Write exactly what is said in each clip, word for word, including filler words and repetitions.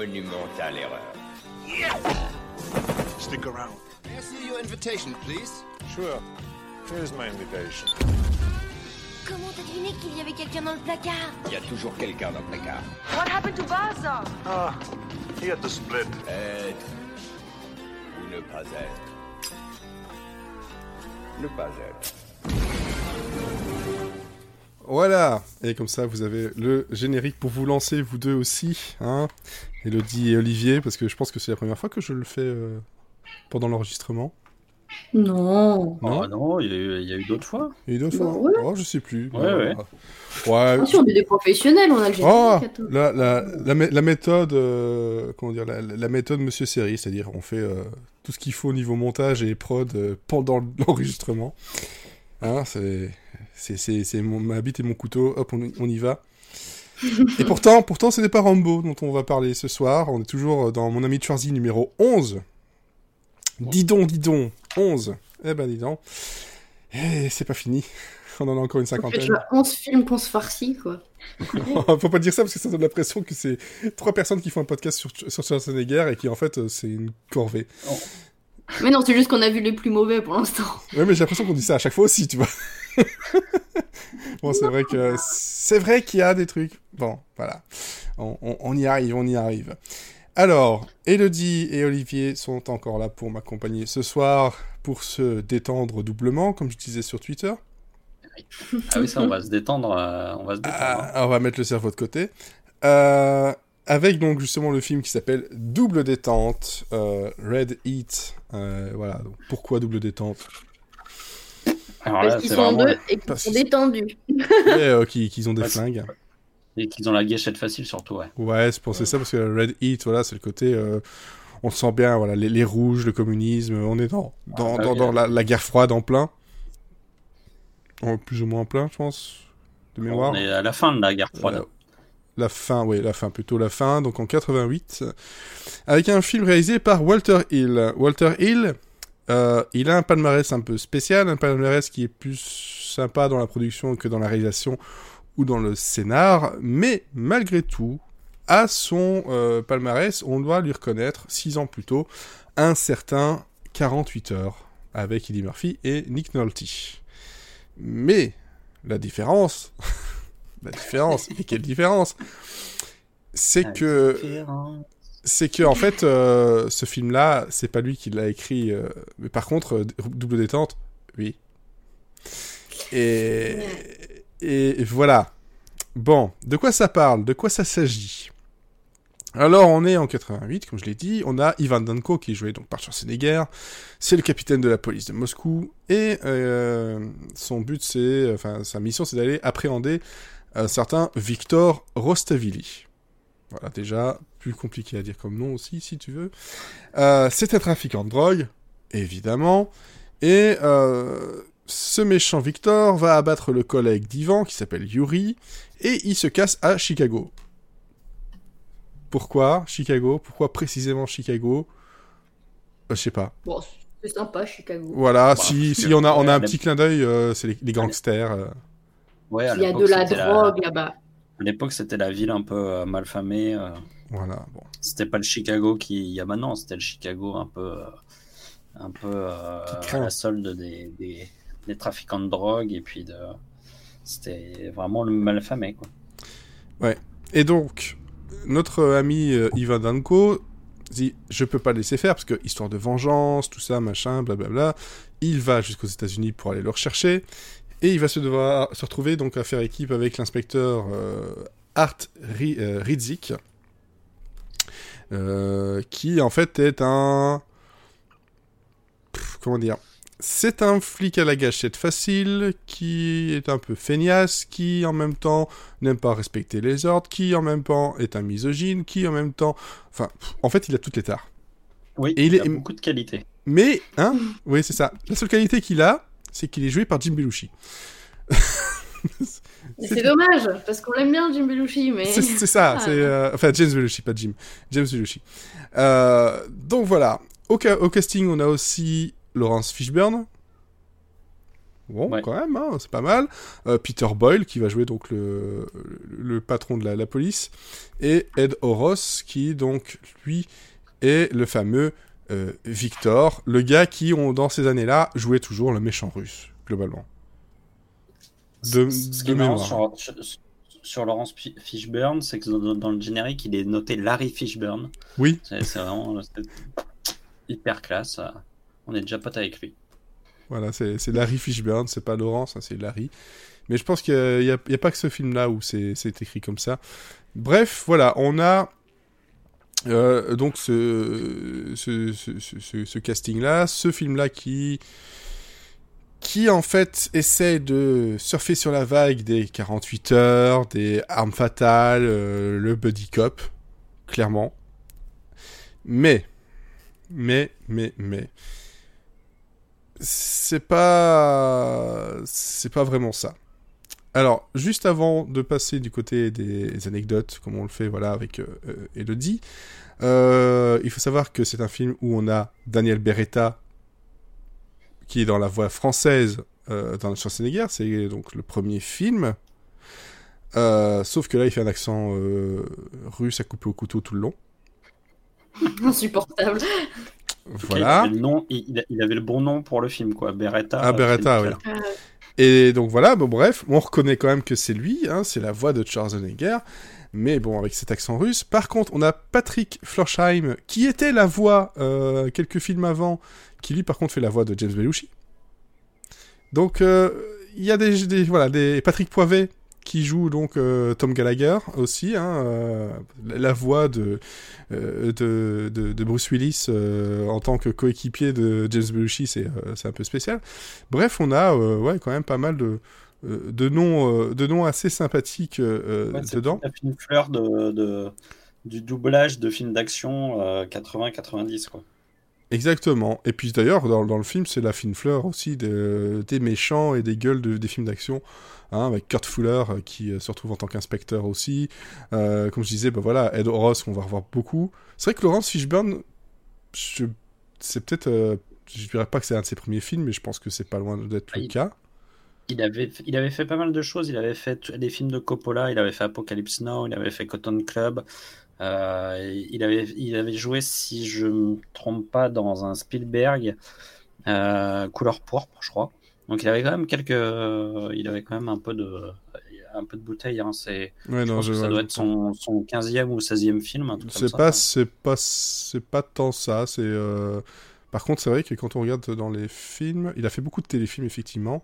monumentale erreur. Stick around. May I see your invitation, please? Sure. Here's my invitation. Comment t'as deviné qu'il y avait quelqu'un dans le placard? Il y a toujours quelqu'un dans le placard. What happened to Baza? Ah, he had to split. Être ou ne pas être. Ne pas être. Voilà, et comme ça vous avez le générique pour vous lancer, vous deux aussi, hein, Elodie et Olivier, parce que je pense que c'est la première fois que je le fais euh, pendant l'enregistrement. Non. Non, Oh non, il y a eu, il y a eu d'autres fois. Il y a eu d'autres Bah fois ouais. Oh, je sais plus. Ouais, ouais. Ouais. Attention, on est des professionnels, on a le générique. Oh, attends. la, la, la, mé- la méthode, euh, comment dire, la, la méthode Monsieur Série, c'est-à-dire on fait euh, tout ce qu'il faut au niveau montage et prod euh, pendant l'enregistrement. Hein, c'est, c'est, c'est, c'est mon, ma bite et mon couteau, hop, on, on y va. Et pourtant, pourtant, ce n'est pas Rambo dont on va parler ce soir. On est toujours dans Mon ami Schwarzy numéro onze. Dis donc, dis donc, onze. Eh ben, dis donc. Et c'est pas fini. On en a encore une En fait, cinquantaine. tu vois, onze films qu'on se farcit, quoi. Faut pas dire ça parce que ça donne l'impression que c'est trois personnes qui font un podcast sur, sur Schwarzenegger et qui en fait euh, c'est une corvée. Oh. Mais non, c'est juste qu'on a vu les plus mauvais pour l'instant. Ouais, mais j'ai l'impression qu'on dit ça à chaque fois aussi, tu vois. Bon, c'est vrai que c'est vrai qu'il y a des trucs. Bon, voilà, on, on, on y arrive, on y arrive. Alors, Elodie et Olivier sont encore là pour m'accompagner ce soir pour se détendre doublement, comme je disais sur Twitter. Ah oui, ça, on va se détendre. euh, on va se détendre. hein. Ah, on va mettre le cerveau de côté. Euh, avec donc justement le film qui s'appelle Double détente, euh, Red Heat. Euh, voilà, donc pourquoi double détente? Alors là, Parce qu'ils c'est sont vraiment... deux et qu'ils Parce sont que- détendus. Et euh, qui, qu'ils ont des Ouais, c'est- flingues. Et qu'ils ont la gâchette facile, surtout, ouais. Ouais, c'est pour c'est ça, parce que Red Heat, voilà, c'est le côté... euh, on le sent bien, voilà, les, les rouges, le communisme, on est dans, dans, Ah, bah dans, oui. dans la, la guerre froide en plein. En plus ou moins en plein, je pense, de mémoire. On est à la fin de la guerre froide. Euh, La fin, oui, la fin, plutôt la fin, donc en quatre-vingt-huit, avec un film réalisé par Walter Hill. Walter Hill, euh, il a un palmarès un peu spécial, un palmarès qui est plus sympa dans la production que dans la réalisation ou dans le scénar, mais malgré tout, à son euh, palmarès, on doit lui reconnaître, six ans plus tôt, un certain quarante-huit heures, avec Eddie Murphy et Nick Nolte. Mais, la différence... La différence, et quelle différence? C'est La que, différence. c'est que en fait, euh, ce film-là, c'est pas lui qui l'a écrit, euh, mais par contre, euh, Double détente, oui. Et, et voilà. Bon, de quoi ça parle? De quoi ça s'agit? Alors, on est en quatre-vingt-huit, comme je l'ai dit, on a Ivan Danko qui est joué donc par Schwarzenegger, c'est le capitaine de la police de Moscou, et euh, son but, c'est, enfin, sa mission, c'est d'aller appréhender un certain Victor Rostavili. Voilà, déjà, plus compliqué à dire comme nom aussi, si tu veux. Euh, c'est un trafiquant de drogue, évidemment, et euh, ce méchant Victor va abattre le collègue d'Ivan, qui s'appelle Yuri, et il se casse à Chicago. Pourquoi Chicago? Pourquoi précisément Chicago? euh, Je sais pas. Bon, c'est sympa, Chicago. Voilà, Bah, si, parce si que- on a, on a un ouais, petit clin d'œil, euh, c'est les, les gangsters. euh. Ouais, à Il y a l'époque, de la c'était drogue là-bas. À l'époque, c'était la ville un peu euh, malfamée. euh, Voilà, bon. C'était pas le Chicago qu'il y a maintenant, c'était le Chicago un peu, euh, un peu euh, Qui craint. à la solde des, des, des trafiquants de drogue et puis de, c'était vraiment le malfamé, quoi. Et donc, notre ami euh, Ivan Danko dit « Je peux pas le laisser faire, parce que histoire de vengeance, tout ça, machin, blablabla. » Il va jusqu'aux États-Unis pour aller le rechercher, et il va se devoir se retrouver donc à faire équipe avec l'inspecteur euh, Art Ri- euh, Ridzik, euh, qui en fait est un... Pff, comment dire? C'est un flic à la gâchette facile, qui est un peu feignasse, qui en même temps n'aime pas respecter les ordres, qui en même temps est un misogyne, qui en même temps... Enfin, pff, en fait, il a toutes les tares. Oui, Et il il, a est- beaucoup de qualité. Mais, hein, oui, c'est ça. La seule qualité qu'il a, c'est qu'il est joué par Jim Belushi. Mais c'est dommage, parce qu'on l'aime bien, Jim Belushi, mais... C'est, c'est ça, Ah, c'est... euh, Enfin, James Belushi, pas Jim. James Belushi. Euh, donc voilà. Au, ca- au casting, on a aussi Laurence Fishburne. Bon, Ouais. quand même, hein, c'est pas mal. Euh, Peter Boyle, qui va jouer donc le, le patron de la, la police. Et Ed Horos, qui donc, lui, est le fameux euh, Victor, le gars qui, on, dans ces années-là, jouait toujours le méchant russe, globalement. De, Ce ce qui de est marrant mémoire. sur, sur, sur Laurence Fi- Fishburne, c'est que dans, dans le générique, il est noté Larry Fishburne. Oui, C'est c'est vraiment c'est hyper classe. euh, On est déjà potes avec lui. voilà, c'est, c'est Larry Fishburne, c'est pas Laurence, hein, c'est Larry. Mais je pense qu'il n'y a, a, a pas que ce film-là où c'est, c'est écrit comme ça. Bref, voilà, on a euh, donc ce, ce, ce, ce, ce, ce casting-là, ce film-là qui, qui en fait essaie de surfer sur la vague des quarante-huit heures, des armes fatales, euh, le buddy cop, clairement. Mais, mais, mais, mais, c'est pas, c'est pas vraiment ça. Alors, juste avant de passer du côté des anecdotes, comme on le fait, voilà, avec euh, euh, Elodie, euh, il faut savoir que c'est un film où on a Daniel Beretta, qui est dans la voix française euh, dans Schwarzenegger, c'est donc le premier film. Euh, sauf que là, il fait un accent euh, russe à couper au couteau tout le long. Insupportable. Voilà. Ok, il, avait le nom, il, il avait le bon nom pour le film, quoi. Beretta. Ah, Beretta, oui. Euh, Et donc voilà, bon bref, on reconnaît quand même que c'est lui, hein, c'est la voix de Schwarzenegger, mais bon, avec cet accent russe. Par contre, on a Patrick Florsheim, qui était la voix, euh, quelques films avant, qui lui par contre fait la voix de James Belushi. Donc, il euh, y a des, des, voilà, des Patrick Poivet, qui joue donc euh, Tom Gallagher aussi, hein, euh, la voix de, euh, de, de, de Bruce Willis euh, en tant que coéquipier de James Belushi, c'est, euh, c'est un peu spécial. Bref, on a euh, ouais, quand même pas mal de, euh, de, noms, euh, de noms assez sympathiques euh, Ouais, c'est dedans. toute la fine fleur de, de, du doublage de films d'action euh, quatre-vingts quatre-vingt-dix, quoi. Exactement. Et puis d'ailleurs, dans, dans le film, c'est la fine fleur aussi de, des méchants et des gueules de, des films d'action. Hein, avec Kurt Fuller euh, qui euh, se retrouve en tant qu'inspecteur aussi. Euh, comme je disais, bah voilà, Ed Horos, on va revoir beaucoup. C'est vrai que Laurence Fishburne, je... c'est peut-être, euh... je dirais pas que c'est un de ses premiers films, mais je pense que c'est pas loin d'être Ah, le il... cas. Il avait, il avait fait pas mal de choses. Il avait fait des films de Coppola, il avait fait Apocalypse Now, il avait fait Cotton Club. Euh, il, avait, il avait joué, si je me trompe pas, dans un Spielberg euh, Couleur pourpre, je crois. Donc il avait quand même quelques, il avait quand même un peu de, un peu de bouteille. Hein. C'est, Ouais, je non, pense je que ça vois, doit je être son, son quinzième ou seizième film. Un truc comme C'est ça. pas, c'est pas, c'est pas tant ça. C'est. Euh... Par contre, c'est vrai que quand on regarde dans les films, il a fait beaucoup de téléfilms effectivement.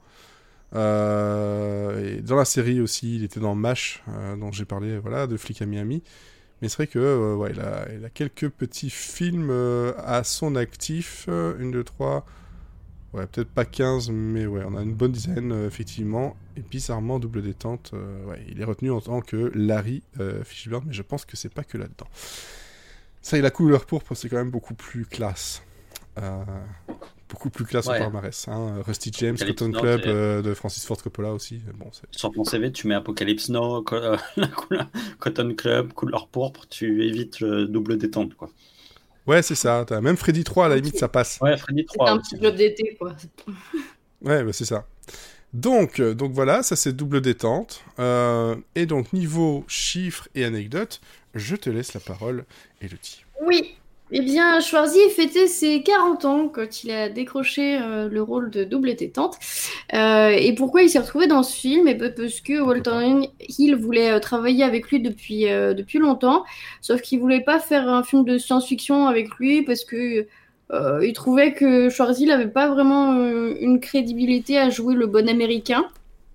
Euh... Et dans la série aussi, il était dans MASH, euh, dont j'ai parlé, voilà, de Flic à Miami. Mais c'est vrai que euh, ouais, il a, il a quelques petits films euh, à son actif, euh, une, deux, trois, ouais, peut-être pas quinze, mais ouais, on a une bonne dizaine, euh, effectivement. Et bizarrement, Double Détente, euh, ouais, il est retenu en tant que Larry euh, Fishburne, mais je pense que c'est pas que là-dedans. Ça, et la couleur pourpre, c'est quand même beaucoup plus classe. Euh, beaucoup plus classe Ouais. au palmarès. Hein. Rusty James, Apocalypse Cotton Now, Club c'est- euh, de Francis Ford Coppola aussi. Bon, c'est... Sur ton C V, tu mets Apocalypse Now, co- euh, la couleur- Cotton Club, Couleur pourpre, tu évites le double détente, quoi. Ouais, c'est ça. T'as... Même Freddy trois, à la limite, ça passe. Ouais, Freddy C'est trois. un aussi. petit job d'été, quoi. Ouais, bah c'est ça. Donc, euh, donc voilà, ça c'est double détente. Euh, et donc, niveau chiffres et anecdotes, je te laisse la parole, Elodie. Oui. Eh bien, Schwarzy fêtait ses quarante ans quand il a décroché euh, le rôle de double détente. Euh, et pourquoi il s'est retrouvé dans ce film? Eh ben, parce que Walter Hill voulait euh, travailler avec lui depuis, euh, depuis longtemps, sauf qu'il voulait pas faire un film de science-fiction avec lui parce que euh, il trouvait que Schwarzy n'avait pas vraiment euh, une crédibilité à jouer le bon américain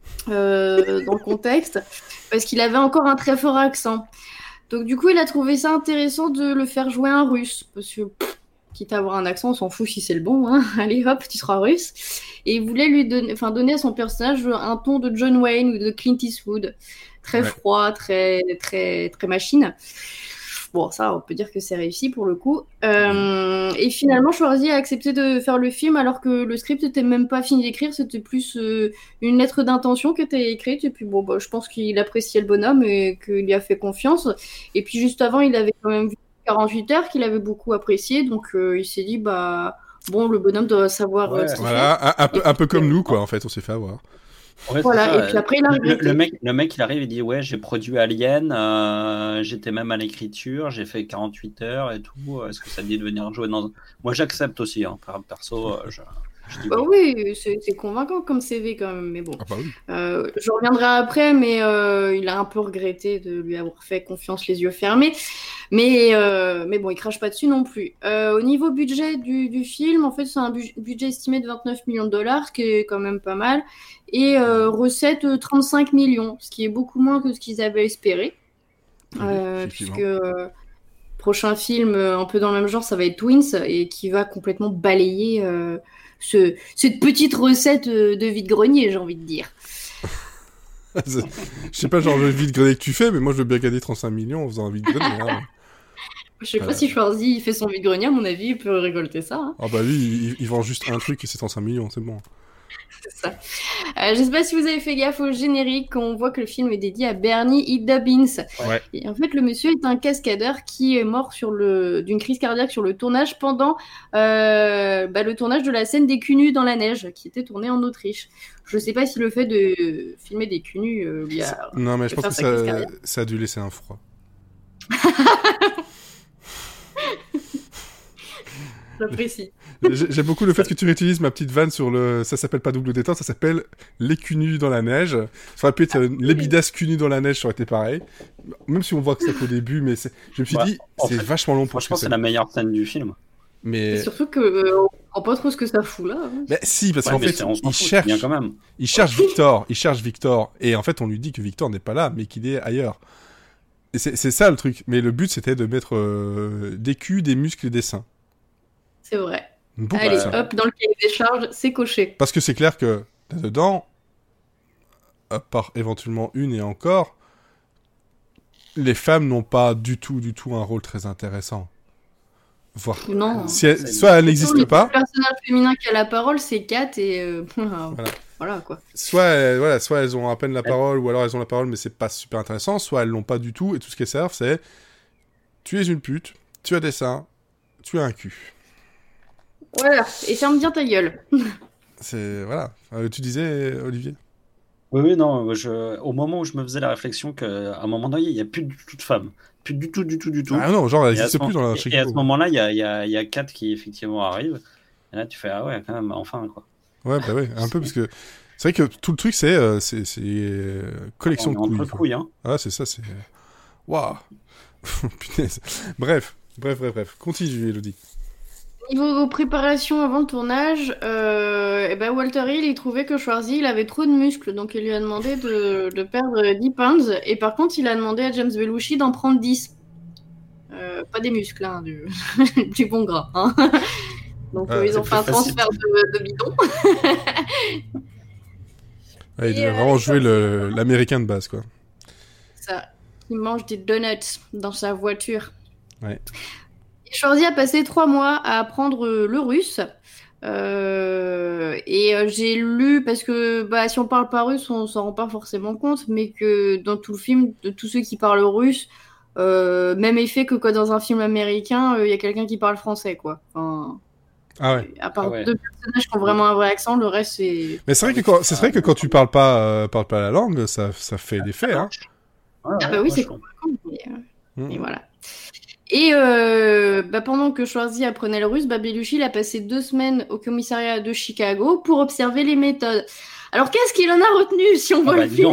euh, dans le contexte, parce qu'il avait encore un très fort accent. Donc du coup, il a trouvé ça intéressant de le faire jouer un russe, parce que pff, quitte à avoir un accent, on s'en fout si c'est le bon, hein. Allez hop, tu seras russe. Et il voulait lui donner, enfin donner à son personnage un ton de John Wayne ou de Clint Eastwood, très Ouais. froid, très très très machine. Bon, ça, on peut dire que c'est réussi pour le coup. Euh, et finalement, Schwarzy a accepté de faire le film alors que le script n'était même pas fini d'écrire, c'était plus euh, une lettre d'intention qui était écrite. Et puis bon, bah, je pense qu'il appréciait le bonhomme et qu'il lui a fait confiance. Et puis juste avant, il avait quand même vu quarante-huit heures qu'il avait beaucoup apprécié, donc euh, il s'est dit, bah bon, le bonhomme doit savoir Ouais. euh, ce qu'il Voilà, un, un peu, un peu comme nous, quoi, en fait, on s'est fait avoir. Ouais, Voilà, c'est ça. et puis après, il a le, regretté. le mec, le mec, il arrive et dit ouais, j'ai produit Alien, euh, j'étais même à l'écriture, j'ai fait quarante-huit heures et tout. Est-ce que ça te dit de venir jouer dans... Moi, j'accepte aussi, hein, per- perso. euh, Je, je dis Bah oui. oui, c'est c'est convaincant comme C V quand même, mais bon. Ah bah oui. Euh, je reviendrai après, mais euh, il a un peu regretté de lui avoir fait confiance les yeux fermés. Mais, euh, mais bon, il crache pas dessus non plus. Euh, au niveau budget du, du film, en fait, c'est un bu- budget estimé de vingt-neuf millions de dollars, ce qui est quand même pas mal. Et euh, recettes euh, trente-cinq millions, ce qui est beaucoup moins que ce qu'ils avaient espéré. Oui, Euh, effectivement. puisque euh, prochain film euh, un peu dans le même genre, ça va être Twins, et qui va complètement balayer euh, ce, cette petite recette euh, de vide-grenier, j'ai envie de dire. C'est- Je sais pas, genre, le vide-grenier que tu fais, mais moi, je veux bien gagner trente-cinq millions en faisant un vide-grenier. Hein. Je sais Voilà. pas si Schwarzy il fait son vide-grenier, à mon avis, il peut récolter ça. Hein. Ah bah lui, il, il vend juste un truc et c'est trente-cinq millions, c'est bon. C'est ça. Euh, je sais pas si vous avez fait gaffe au générique, on voit que le film est dédié à Bernie Higgins. Ouais. Et en fait, le monsieur est un cascadeur qui est mort sur le... d'une crise cardiaque sur le tournage pendant euh, bah, le tournage de la scène des culs nus dans la neige, qui était tournée en Autriche. Je sais pas si le fait de filmer des culs nus euh, lui a... Non, mais je fait pense que faire sa crise ça, cardiaque. ça a dû laisser un froid. J'apprécie. J'ai j'ai beaucoup le fait que tu réutilises ma petite vanne sur le... Ça s'appelle pas double détente, ça s'appelle les culs nus dans la neige. Ça aurait pu être euh, les bidas culs nus dans la neige, ça aurait été pareil. Même si on voit que c'est qu'au début, mais c'est- je me suis Ouais, dit, en c'est fait, vachement long pour ce Franchement, que c'est c'est. la meilleure scène du film. Mais... Et surtout que euh, on comprend pas trop ce que ça fout là. hein. mais si, parce Ouais, qu'en mais fait, c'est- on s'en il fout, c'est cherche, bien quand même. il cherche Victor, il cherche Victor, et en fait, on lui dit que Victor n'est pas là, mais qu'il est ailleurs. Et c'est c'est ça le truc. Mais le but, c'était de mettre euh, des culs, des muscles et des seins. C'est vrai. Beaucoup Allez, de ça. hop, dans le cahier des charges, c'est coché. Parce que c'est clair que là-dedans, à part éventuellement une et encore, les femmes n'ont pas du tout, du tout un rôle très intéressant. Voire, Non. si elles- c'est- soit elles Le n'existent seul pas, personnage féminin qui a la parole, c'est Kat et euh, voilà quoi. soit, elles- voilà, soit elles ont à peine la parole, ou alors elles ont la parole mais c'est pas super intéressant, soit elles l'ont pas du tout, et tout ce qu'elles servent c'est tu es une pute, tu as des seins, tu as un cul. Voilà, et ferme bien ta gueule. C'est, voilà. Euh, tu disais, Olivier? Oui, oui, non, je... au moment où je me faisais la réflexion qu'à un moment donné, il n'y a plus du tout de femmes. Plus du tout, du tout, du tout. Ah non, genre, elle Et à n'existe ce plus dans moment- la et- chez Et à ce Kiko. moment-là, il y a, il y, a, il y a Kat qui effectivement arrive. Et là, tu fais ah ouais, quand même, enfin quoi. Ouais, bah ouais, un peu, parce que c'est vrai que tout le truc, c'est euh, c'est c'est, euh, collection On de est entre couilles. quoi. couilles, hein. Ah, c'est ça, c'est... Waouh. Punaise. Bref, bref, bref, bref. Continue, Elodie. Niveau préparation avant le tournage, euh, eh ben Walter Hill, il trouvait que Schwarzy, il avait trop de muscles, donc il lui a demandé de, de perdre dix pounds, et par contre, il a demandé à James Belushi d'en prendre dix. Euh, pas des muscles, hein, du, du bon gras. Hein. Donc Ah, euh, ils c'est ont fait un plus facile. transfert de, de bidon. Ouais, il Et, devait euh, vraiment jouer le- l'américain de base, quoi. Ça. Il mange des donuts dans sa voiture. Ouais. Et Schwarzy a passé trois mois à apprendre euh, le russe. Euh, et euh, j'ai lu, parce que bah, si on parle pas russe, on s'en rend pas forcément compte, mais que dans tout le film, de tous ceux qui parlent russe, euh, même effet que quand dans un film américain, il y a quelqu'un qui parle français, quoi. Enfin, Ah ouais. à part Ah ouais. deux personnages qui ont vraiment un vrai accent, le reste c'est. Mais c'est vrai que quand, c'est vrai que quand tu parles pas, euh, parles pas la langue, ça, ça fait l'effet, hein. Ouais, Ah ouais, bah oui, moi, c'est je- convaincant, mais, euh, Mm. Et voilà. Et euh, bah pendant que Schwarzy apprenait le russe, bah Belushi il a passé deux semaines au commissariat de Chicago pour observer les méthodes. Alors qu'est-ce qu'il en a retenu si on Ah voit bah, le dis film?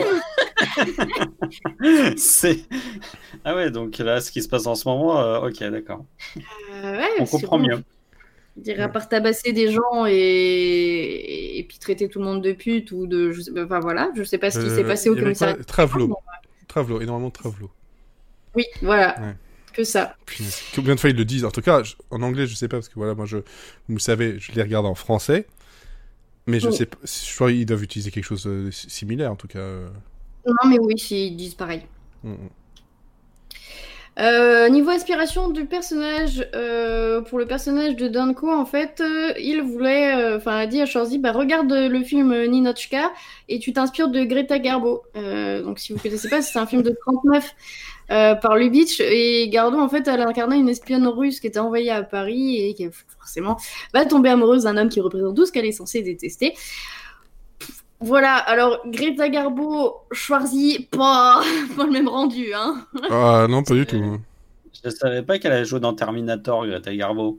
donc. C'est ah ouais, donc là, ce qui se passe en ce moment, euh, ok, d'accord. Euh, ouais, On c'est comprend bon. mieux. Je dirais à part tabasser des gens et... et puis traiter tout le monde de pute ou de... Je sais... Enfin voilà, je sais pas ce qui Euh, s'est passé au il y avait commissariat. quoi Travelo. Travelo, énormément de Travelo. Oui, voilà, Ouais. que ça. Punaise. Combien de fois ils le disent? En tout cas, je- en anglais, je sais pas, parce que voilà, moi, je, vous savez, je les regarde en français. Mais je Mm. sais pas, je crois qu'ils doivent utiliser quelque chose de similaire, en tout cas. euh. Non mais oui, ils disent pareil. Mm, mm. Euh, niveau inspiration du personnage, euh, pour le personnage de Danko, en fait, euh, il voulait, enfin, a dit à Schwarzy, bah regarde le film Ninotchka et tu t'inspires de Greta Garbo. Euh, donc, si vous connaissez pas, c'est un film de trente-neuf euh, par Lubitsch, et Garbo, en fait, elle incarnait une espionne russe qui était envoyée à Paris et qui forcément va tomber amoureuse d'un homme qui représente tout ce qu'elle est censée détester. Voilà, alors Greta Garbo, Schwarzy, pas, pas le même rendu, hein. Ah non, pas du tout. Je ne savais pas qu'elle allait jouer dans Terminator, Greta Garbo.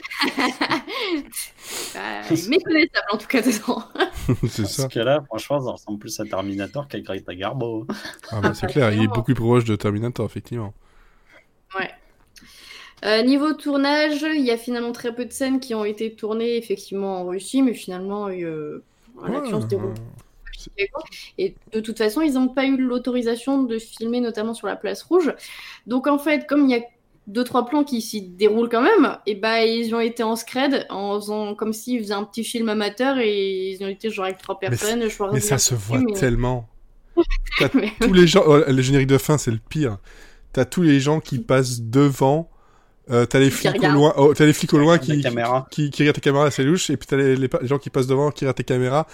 Bah, méconnaissable en tout cas dedans. C'est ça. Parce que là, franchement, ça ressemble plus à Terminator qu'à Greta Garbo. Ah bah c'est clair, il est beaucoup plus proche de Terminator, effectivement. Ouais. Euh, niveau tournage, il y a finalement très peu de scènes qui ont été tournées effectivement en Russie, mais finalement, euh, l'action Ouais, se déroule. ouais. Et de toute façon, ils n'ont pas eu l'autorisation de filmer, notamment sur la place rouge. Donc en fait, comme il y a deux trois plans qui s'y déroulent quand même, et bah ils ont été en scred, en faisant comme s'ils faisaient un petit film amateur, et ils ont été genre avec trois personnes. Mais, je crois mais ça se voit mais... tellement. T'as mais... tous les gens, oh, le générique de fin, c'est le pire. T'as tous les gens qui passent devant. Euh, t'as les flics au loin, oh, t'as les flics au loin qui, qui, qui, qui regardent ta caméra, c'est louche, et puis t'as les, les, les gens qui passent devant, qui regardent tes caméras.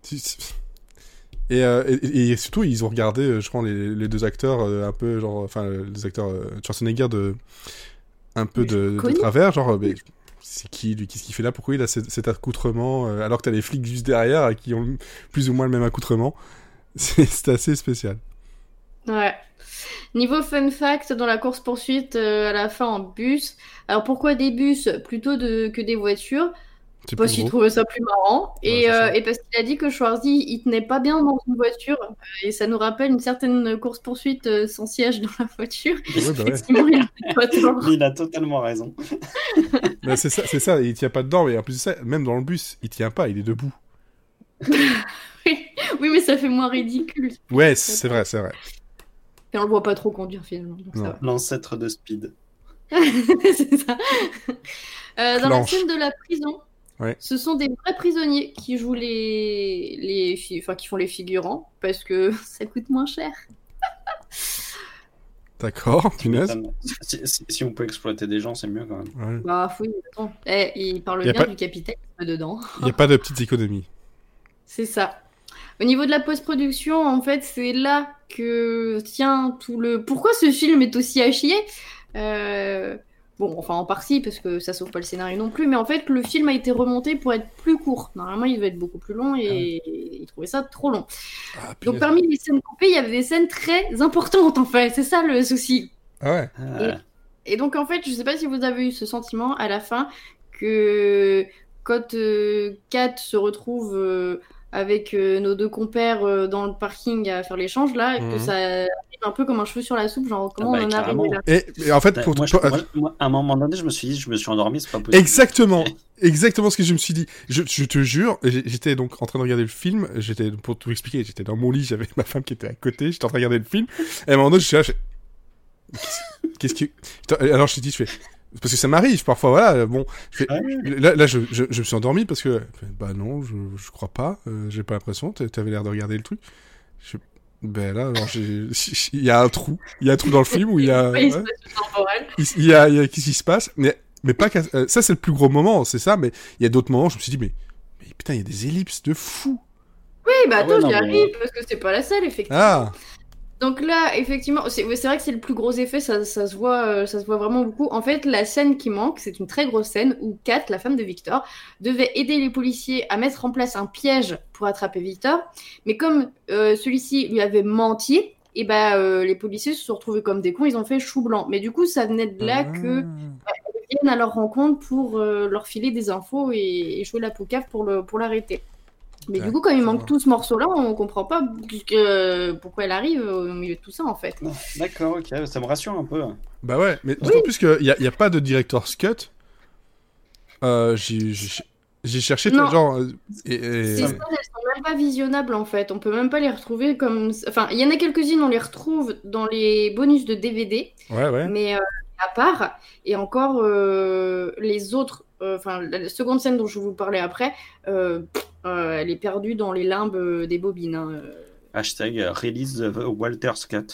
Et, euh, et, et surtout, ils ont regardé, je crois, les, les deux acteurs, euh, un peu, genre, enfin, les acteurs euh, Schwarzenegger de, un peu de, de travers, genre, mais c'est qui, lui, qu'est-ce qu'il fait là, pourquoi il a cet, cet accoutrement, euh, alors que t'as les flics juste derrière, euh, qui ont plus ou moins le même accoutrement. C'est, c'est assez spécial. Ouais. Niveau fun fact, dans la course-poursuite, euh, à la fin en bus, alors pourquoi des bus plutôt de, que des voitures? C'est parce qu'il trouvait ça plus marrant, ouais, et, euh, et parce qu'il a dit que Schwarzy, il tenait pas bien dans une voiture, et ça nous rappelle une certaine course-poursuite euh, sans siège dans la voiture. Ouais, bah ouais. il, il a totalement raison. Bah c'est ça, c'est ça, il tient pas dedans, mais en plus de ça, même dans le bus, il tient pas, il est debout. oui. oui, mais ça fait moins ridicule. Ouais, c'est vrai, c'est vrai. Et on le voit pas trop conduire finalement. Donc ça va. L'ancêtre de Speed. c'est ça. Euh, dans la scène de la prison, ouais. Ce sont des vrais prisonniers qui jouent les, les, fi... enfin qui font les figurants parce que ça coûte moins cher. D'accord, punaise. Si, si, si on peut exploiter des gens, c'est mieux quand même. Ouais. Bah oui, attends. Eh, il parle bien pas... du capitaine dedans. Il n'y a pas de petites économies. C'est ça. Au niveau de la post-production, en fait, c'est là que tient tout le... Pourquoi ce film est aussi à chier euh... Bon, enfin, en partie, parce que ça sauve pas le scénario non plus, mais en fait, le film a été remonté pour être plus court. Normalement, il devait être beaucoup plus long, et ah. il trouvait ça trop long. Ah, donc, parmi les scènes coupées, il y avait des scènes très importantes, en fait. C'est ça, le souci. Ah ouais. Et, et donc, en fait, je sais pas si vous avez eu ce sentiment, à la fin, que quand euh, Kat se retrouve... Euh, avec euh, nos deux compères euh, dans le parking à faire l'échange là, mmh. que ça arrive un peu comme un cheveu sur la soupe, genre comment ah bah, on en arrive là. Et, et en fait, pour moi, t- je, moi, moi, à un moment donné, je me suis dit, je me suis endormi, c'est pas possible. Exactement, exactement ce que je me suis dit. Je, je te jure, j'étais donc en train de regarder le film, j'étais, pour tout expliquer, j'étais dans mon lit, j'avais ma femme qui était à côté, j'étais en train de regarder le film, et à un moment donné, je suis là, je... qu'est-ce, qu'est-ce que... Alors je te dis, je fais... Parce que ça m'arrive parfois, voilà. Bon, je fais, là, là, je, je, je me suis endormi parce que, bah non, je, je crois pas. Euh, j'ai pas l'impression. T'avais l'air de regarder le truc. Je, ben là, alors, j'ai, il y a un trou. Il y a un trou dans le film où il y a, ouais, il, il y a, il y a, qu'est-ce qui se passe? Mais, mais pas qu'à, euh, ça c'est le plus gros moment, c'est ça. Mais il y a d'autres moments. Je me suis dit, mais, mais putain, il y a des ellipses de fou. Oui, bah attends, ah ouais, j'y arrive mais... parce que c'est pas la seule, effectivement. Ah. Donc là, effectivement, c'est, c'est vrai que c'est le plus gros effet, ça, ça, se voit, euh, ça se voit vraiment beaucoup. En fait, la scène qui manque, c'est une très grosse scène où Kat, la femme de Victor, devait aider les policiers à mettre en place un piège pour attraper Victor. Mais comme euh, celui-ci lui avait menti, et bah, euh, les policiers se sont retrouvés comme des cons, ils ont fait chou blanc. Mais du coup, ça venait de là mmh. que bah, ils viennent à leur rencontre pour euh, leur filer des infos et, et jouer la poucave pour, le, pour l'arrêter. Mais ouais, du coup, quand il manque tout ce morceau-là, on comprend pas que, pourquoi elle arrive au milieu de tout ça, en fait. D'accord, ok, ça me rassure un peu. Bah ouais, mais d'autant oui. plus qu'il n'y a, y a pas de director's cut. Euh, j'ai, j'ai, j'ai cherché, non. genre... Et, et... Ces scènes, elles sont même pas visionnables, en fait. On peut même pas les retrouver comme... Enfin, il y en a quelques-unes, on les retrouve dans les bonus de D V D. Ouais, ouais. Mais euh, à part, et encore, euh, les autres... Enfin, euh, la seconde scène dont je vais vous parler après... Euh, Euh, elle est perdue dans les limbes des bobines. Hein. Hashtag release Walter Scott.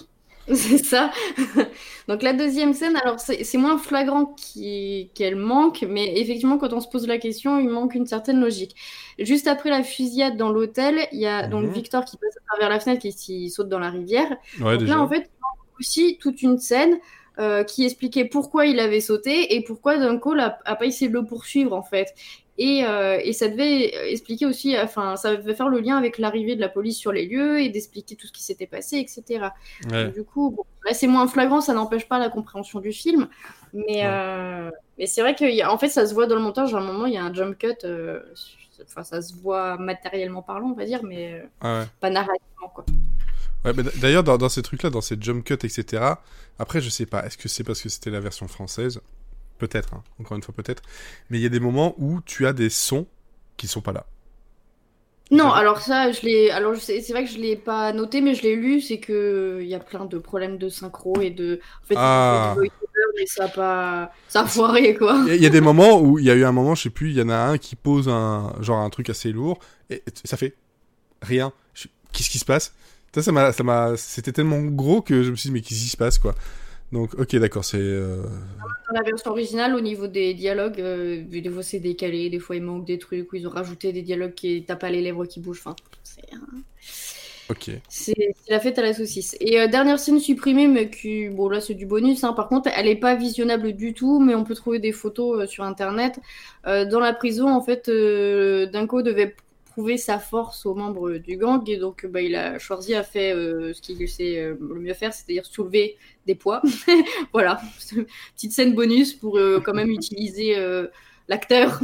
C'est ça. Donc la deuxième scène, alors c'est c'est moins flagrant qui- qu'elle manque, mais effectivement, quand on se pose la question, il manque une certaine logique. Juste après la fusillade dans l'hôtel, il y a donc Mhm. Victor qui passe à travers la fenêtre et qui saute dans la rivière. Ouais, Donc là, en déjà. fait, il manque aussi toute une scène euh, qui expliquait pourquoi il avait sauté et pourquoi Dunco n'a a pas essayé de le poursuivre, en fait. Et, euh, et ça devait expliquer aussi, enfin, ça devait faire le lien avec l'arrivée de la police sur les lieux et d'expliquer tout ce qui s'était passé, et cetera. Ouais. Donc, du coup, bon, là, c'est moins flagrant, ça n'empêche pas la compréhension du film. Mais, Ouais. euh, mais c'est vrai qu'en fait, ça se voit dans le montage. À un moment, il y a un jump cut. euh, Enfin, ça se voit matériellement parlant, on va dire, mais euh, Ah ouais. pas narrativement, quoi. Ouais, mais d- d'ailleurs, dans, dans ces trucs-là, dans ces jump cuts, et cetera, après, je sais pas, est-ce que c'est parce que c'était la version française? Peut-être, hein, encore une fois, peut-être. Mais il y a des moments où tu as des sons qui sont pas là. Non, J'avais- alors ça, je l'ai. Alors je sais- c'est vrai que je l'ai pas noté, mais je l'ai lu. C'est que il y a plein de problèmes de synchro et de. En fait, ils ont Ah. fait du voice-over, mais ça a pas. Ça a foiré, quoi. Il y, a- il y a des moments où il y a eu un moment, je sais plus, il y en a un qui pose un genre un truc assez lourd et t- ça fait rien. Je- Qu'est-ce qui se passe? Ça, ça m'a, ça m'a, c'était tellement gros que je me suis dit mais qu'est-ce qui se passe quoi? Donc ok d'accord, c'est euh, Dans la version originale, au niveau des dialogues, euh, des fois c'est décalé, des fois il manque des trucs, où ils ont rajouté des dialogues qui t'as pas les lèvres qui bougent. Enfin, c'est ok. c'est c'est la fête à la saucisse. Et euh, dernière scène supprimée, mais qui, bon là c'est du bonus. Hein. Par contre, elle est pas visionnable du tout, mais on peut trouver des photos euh, sur internet. Euh, dans la prison, en fait, euh, Dunco devait prouver sa force aux membres du gang, et donc bah, il a Schwarzy a fait euh, ce qu'il sait euh, le mieux faire, c'est-à-dire soulever des poids. Voilà, petite scène bonus pour euh, quand même utiliser euh, l'acteur.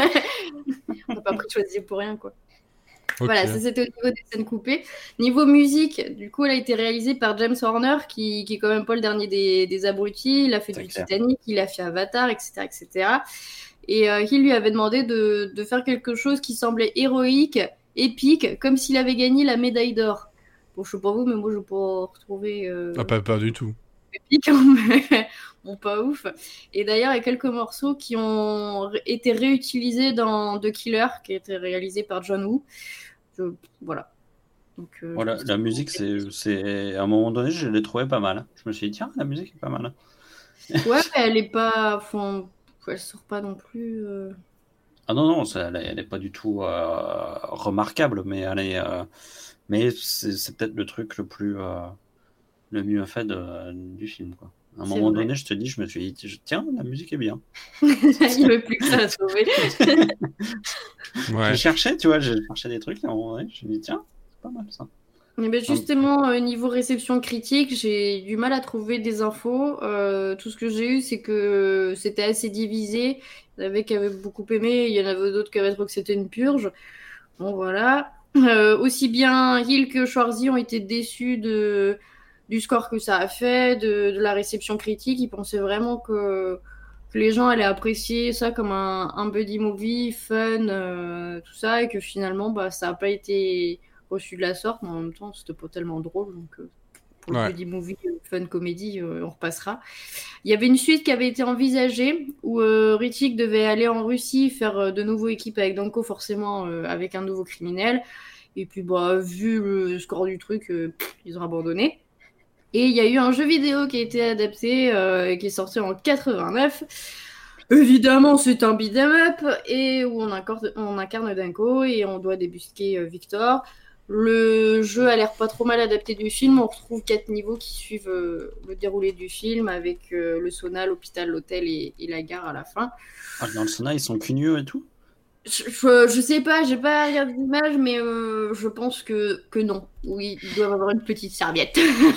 On n'a pas pris de choisir pour rien, quoi. Ok. Voilà, ça c'était au niveau des scènes coupées. Niveau musique, du coup, elle a été réalisée par James Horner, qui, qui est quand même pas le dernier des, des abrutis. Il a fait C'est du clair. Titanic, il a fait Avatar, et cetera, et cetera. Et euh, il lui avait demandé de, de faire quelque chose qui semblait héroïque, épique, comme s'il avait gagné la médaille d'or. Bon, je sais pas vous, mais moi je peux retrouver euh, Ah, pas, pas du tout. épique, hein, mais bon, pas ouf. Et d'ailleurs, il y a quelques morceaux qui ont ré- été réutilisés dans The Killer, qui a été réalisé par John Woo. Je- Voilà. Donc, euh, Voilà, je pense la que- musique, c'est, c'est, à un moment donné, je l'ai trouvé pas mal. Je me suis dit, tiens, la musique est pas mal. Ouais, mais elle est pas. Enfin, elle sort pas non plus. euh, Ah non, non, ça, elle, est- elle est pas du tout euh, remarquable, mais elle est, euh, mais c'est, c'est peut-être le truc le plus, euh, le mieux fait de- du film, quoi. À un C'est moment vrai. donné, je te dis, je me suis dit, tiens, la musique est bien. Il n'y avait plus que ça à trouver. Ouais. J'ai cherché, tu vois, j'ai cherché des trucs, et à un moment donné, je me suis dit, tiens, c'est pas mal ça. Mais ben justement, euh, niveau réception critique, j'ai du mal à trouver des infos. Euh, tout ce que j'ai eu, c'est que c'était assez divisé. Il y en avait qui avaient beaucoup aimé, il y en avait d'autres qui avaient trouvé que c'était une purge. Bon, voilà. Euh, aussi bien Hill que Schwarzy ont été déçus de, du score que ça a fait, de, de la réception critique. Ils pensaient vraiment que, que les gens allaient apprécier ça comme un, un buddy movie, fun, euh, tout ça, et que finalement, bah, ça n'a pas été reçu de la sorte, mais en même temps, c'était pas tellement drôle. Donc, euh, pour Ouais. le buddy movie, euh, fun comédie, euh, on repassera. Il y avait une suite qui avait été envisagée où euh, Ritchie devait aller en Russie faire euh, de nouveau équipe avec Danko, forcément euh, avec un nouveau criminel. Et puis, bah, vu le score du truc, euh, pff, ils ont abandonné. Et il y a eu un jeu vidéo qui a été adapté, euh, et qui est sorti en quatre-vingt-neuf. Évidemment, c'est un beat'em up et où on incarne, on incarne Danko et on doit débusquer euh, Victor. Le jeu a l'air pas trop mal adapté du film. On retrouve quatre niveaux qui suivent euh, le déroulé du film avec euh, le sauna, l'hôpital, l'hôtel et, et la gare à la fin. Ah, dans le sauna, ils sont cugneux et tout. Je, je, je sais pas, j'ai pas regardé l'image, mais euh, je pense que, que non. Oui, ils doivent avoir une petite serviette.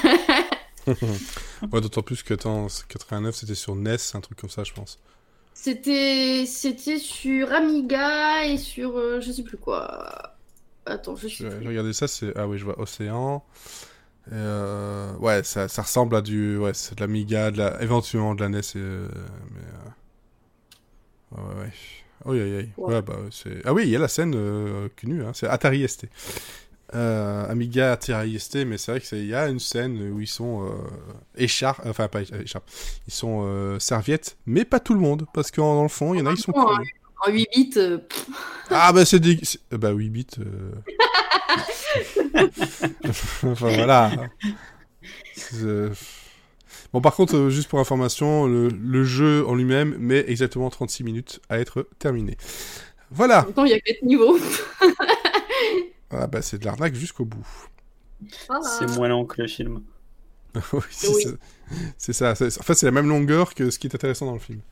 Ouais, d'autant plus que attends, quatre-vingt-neuf c'était sur N E S, un truc comme ça, je pense. C'était, c'était sur Amiga et sur euh, je sais plus quoi. Attends, je sais Je, plus. je regardais ça, c'est ah oui, je vois Océan. Et, euh, ouais, ça, ça ressemble à du, ouais, c'est de l'Amiga, de la, éventuellement de la N E S, et, euh, mais euh... ouais, ouais, ouais. Oui, oui, oui. Ouais. Ouais, bah, c'est... Ah oui, il y a la scène euh, connue, hein, c'est Atari S T. Euh, Amiga, Atari S T, mais c'est vrai qu'il y a une scène où ils sont euh, écharpes, enfin pas écharpes, ils sont euh, serviettes, mais pas tout le monde, parce que dans le fond, il y en a qui sont En, crevés. en huit bits, euh, pff, Ah bah c'est des... c'est- Bah huit bits... euh... enfin voilà. C'est... Bon, par contre, euh, juste pour information, le, le jeu en lui-même met exactement trente-six minutes à être terminé. Voilà. Pourtant, il y a quatre niveaux. Ah bah, c'est de l'arnaque jusqu'au bout. Voilà. C'est moins long que le film. oui, c'est, Oui. ça. c'est ça. C'est... En fait, c'est la même longueur que ce qui est intéressant dans le film.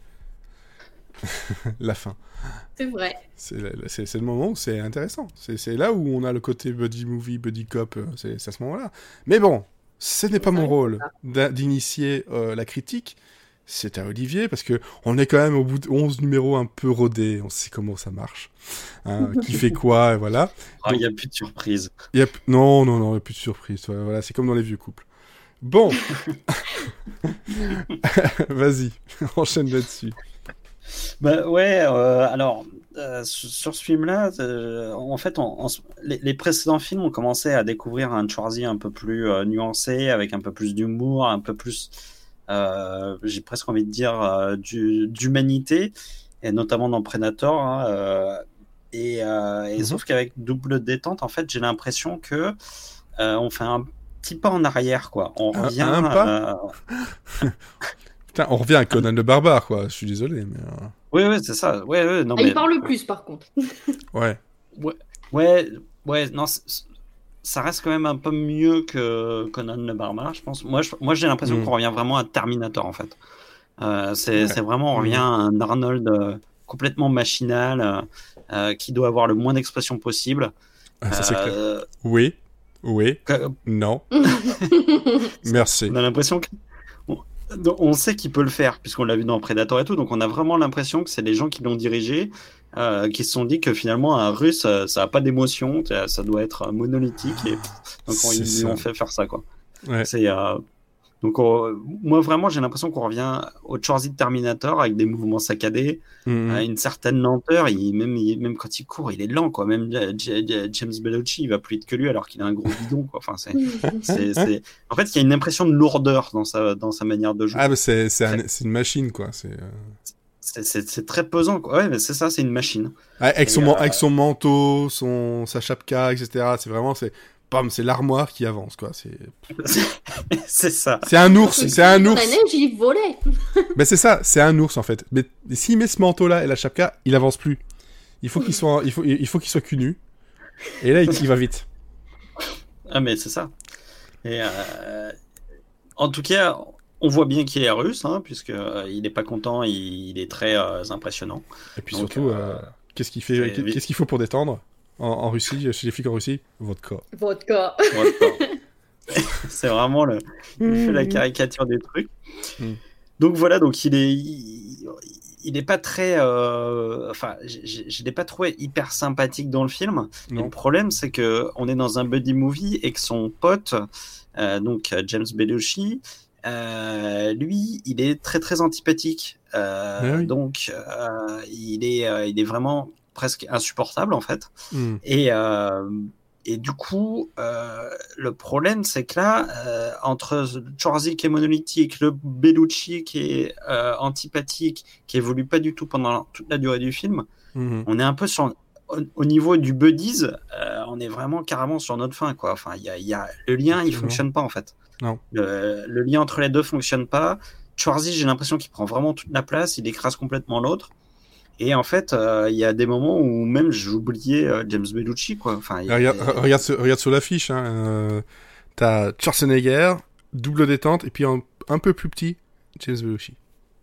La fin. C'est vrai. C'est, c'est, c'est le moment où c'est intéressant. C'est, c'est là où on a le côté buddy movie, buddy cop. C'est, c'est à ce moment-là. Mais bon, ce n'est pas mon rôle d'a- d'initier euh, la critique. C'est à Olivier, parce que on est quand même au bout de onze numéros un peu rodés. On sait comment ça marche. Hein, qui fait quoi, et voilà. Ah, il Donc, n'y a plus de surprise. y a... Non, non, non, il n'y a plus de surprise. Voilà, c'est comme dans les vieux couples. Bon. Vas-y, enchaîne là-dessus. Bah ouais, euh, alors euh, sur, sur ce film-là, euh, en fait, on, on, les, les précédents films ont commencé à découvrir un Schwarzy un peu plus euh, nuancé, avec un peu plus d'humour, un peu plus, euh, j'ai presque envie de dire, euh, du, d'humanité, et notamment dans Predator. Hein, euh, et euh, et Mhm. sauf qu'avec Double Détente, en fait, j'ai l'impression que euh, on fait un petit pas en arrière, quoi. On Un- revient. un pas euh, Putain, on revient à Conan le barbare, quoi. Je suis désolé, mais... euh, Oui, oui, c'est ça. Ouais, ouais, non, Ah, mais... il parle plus, par contre. Ouais. Ouais, ouais, ouais, non, c'est- c'est- ça reste quand même un peu mieux que Conan le barbare, je pense. Moi, je- moi j'ai l'impression Mm. qu'on revient vraiment à Terminator, en fait. Euh, c'est Ouais. c'est vraiment, on revient à un Arnold euh, complètement machinal, euh, euh, qui doit avoir le moins d'expression possible. Ah, ça, c'est clair. Euh, Oui. Oui. que- Non. Merci. on a l'impression que... On, on sait qu'il peut le faire, puisqu'on l'a vu dans Predator et tout, donc on a vraiment l'impression que c'est les gens qui l'ont dirigé, euh, qui se sont dit que finalement un russe, euh, ça n'a pas d'émotion, ça ça doit être euh, monolithique, et donc on, C'est ils ça. lui ont fait faire ça, quoi. Ouais. C'est, euh, donc on- moi vraiment j'ai l'impression qu'on revient au Schwarzy de Terminator avec des mouvements saccadés, Mhm. à une certaine lenteur, il, même, il- même quand il court, il est lent, quoi. Même euh, J- J- James Belushi, il va plus vite que lui alors qu'il a un gros bidon, quoi. Enfin, c'est, c'est, c'est... En fait, il y a une impression de lourdeur dans sa, dans sa manière de jouer. Ah, mais c'est, c'est, un- c'est une machine, quoi. C'est, euh, C'est, c'est, c'est très pesant, quoi. Ouais, mais c'est ça, c'est une machine. ah, avec, son, Et, man- euh, avec son manteau, son, sa chapka, et cetera. C'est vraiment... C'est... Bam, c'est l'armoire qui avance, quoi. C'est, c'est ça. c'est un ours, c'est un Dans ours. la neige, il volait. Mais c'est ça, c'est un ours, en fait. Mais s'il met ce manteau-là et la chapka, il avance plus. Il faut qu'il soit, il faut, il faut qu'il soit cul nu. Et là, il, il va vite. Ah, mais c'est ça. Et euh, en tout cas, on voit bien qu'il est russe, hein, puisque euh, il n'est pas content, il, il est très euh, impressionnant. Et puis Donc, surtout, euh, euh, qu'est-ce qu'il fait, c'est- qu'est-ce qu'il faut pour détendre en, en Russie, chez les flics en Russie? Vodka. Vodka. Ouais, d'accord. C'est vraiment le. Il fait la caricature des trucs. Mm. Donc voilà, donc il est, il, il est pas très, euh, enfin, je je l'ai pas trouvé hyper sympathique dans le film. Et Non. le problème, c'est que on est dans un buddy movie et que son pote, euh, donc James Belushi, euh, lui, il est très très antipathique. Euh, Ah oui. Donc euh, il est, euh, il est vraiment presque insupportable en fait. Hmm. Et, euh, et du coup, euh, le problème, c'est que là, euh, entre Schwarzy qui est monolithique, le Belushi qui est euh, antipathique, qui évolue pas du tout pendant toute la durée du film, Mhm. on est un peu sur, au, au niveau du buddies, euh, on est vraiment carrément sur notre fin, quoi. Enfin, il y a, il y a, le lien, il Absolument. fonctionne pas en fait. Non. Le, le lien entre les deux fonctionne pas. Schwarzy, j'ai l'impression qu'il prend vraiment toute la place, il écrase complètement l'autre. Et en fait, euh, il y a des moments où même j'oubliais euh, James Belushi, quoi. Enfin, il y a- Regarde, re- regarde, sur, regarde sur l'affiche, hein, euh, t'as Schwarzenegger, double détente, et puis un, un peu plus petit, James Belushi.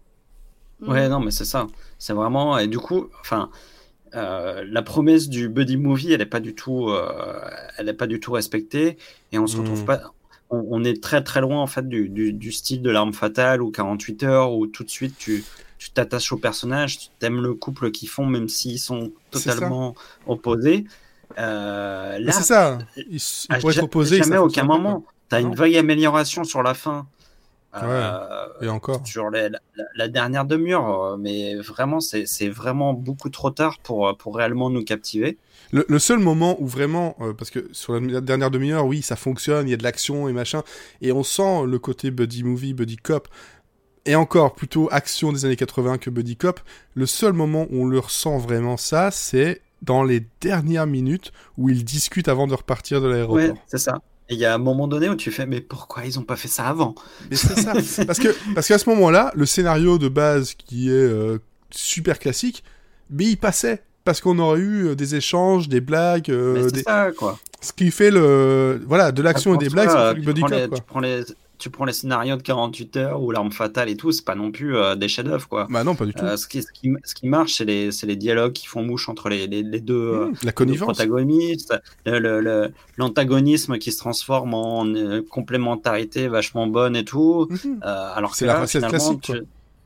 Ouais, non, mais c'est ça. C'est vraiment. Et du coup, enfin, euh, la promesse du buddy movie, elle est pas du tout, euh, elle est pas du tout respectée. Et on se Mm. retrouve pas. On, on est très très loin en fait du, du, du style de L'Arme Fatale ou quarante-huit heures où tout de suite tu tu t'attaches au personnage, tu t'aimes le couple qu'ils font même s'ils sont C'est ça. totalement opposés. Euh, Mais là, c'est ça, il, s- il à pourrait ja- être opposé. jamais à aucun moment. T'as Non. une vague amélioration sur la fin. Euh, Et encore. sur les- la, la dernière demi-heure, euh, mais vraiment, c'est c'est vraiment beaucoup trop tard pour, pour réellement nous captiver. Le, le seul moment où vraiment, euh, parce que sur la demi- dernière demi-heure, oui, ça fonctionne, il y a de l'action et machin, et on sent le côté buddy movie, buddy cop, et encore plutôt action des années quatre-vingts que buddy cop. Le seul moment où on le ressent vraiment ça, c'est dans les dernières minutes où ils discutent avant de repartir de l'aéroport. Ouais, c'est ça. Et il y a un moment donné où tu fais, mais pourquoi ils ont pas fait ça avant? Mais c'est ça. parce que parce qu'à ce moment-là, le scénario de base qui est euh, super classique, mais il passait parce qu'on aurait eu des échanges, des blagues, euh, Mais c'est des... ça, quoi. ce qui fait le voilà de l'action et des blagues, Toi, c'est tu, le body prends cop, les, quoi. tu, prends les, tu prends les scénarios de quarante-huit heures ou l'arme fatale et tout, c'est pas non plus euh, des chefs-d'œuvre, quoi. Bah non, pas du tout. Euh, ce, qui, ce, qui, ce qui marche, c'est les, c'est les dialogues qui font mouche entre les, les, les deux, Mmh, euh, la les deux connivence. protagonistes, le, le, le, l'antagonisme qui se transforme en euh, complémentarité vachement bonne et tout. Mmh. Euh, alors C'est que la là, recette finalement, classique, tu, quoi.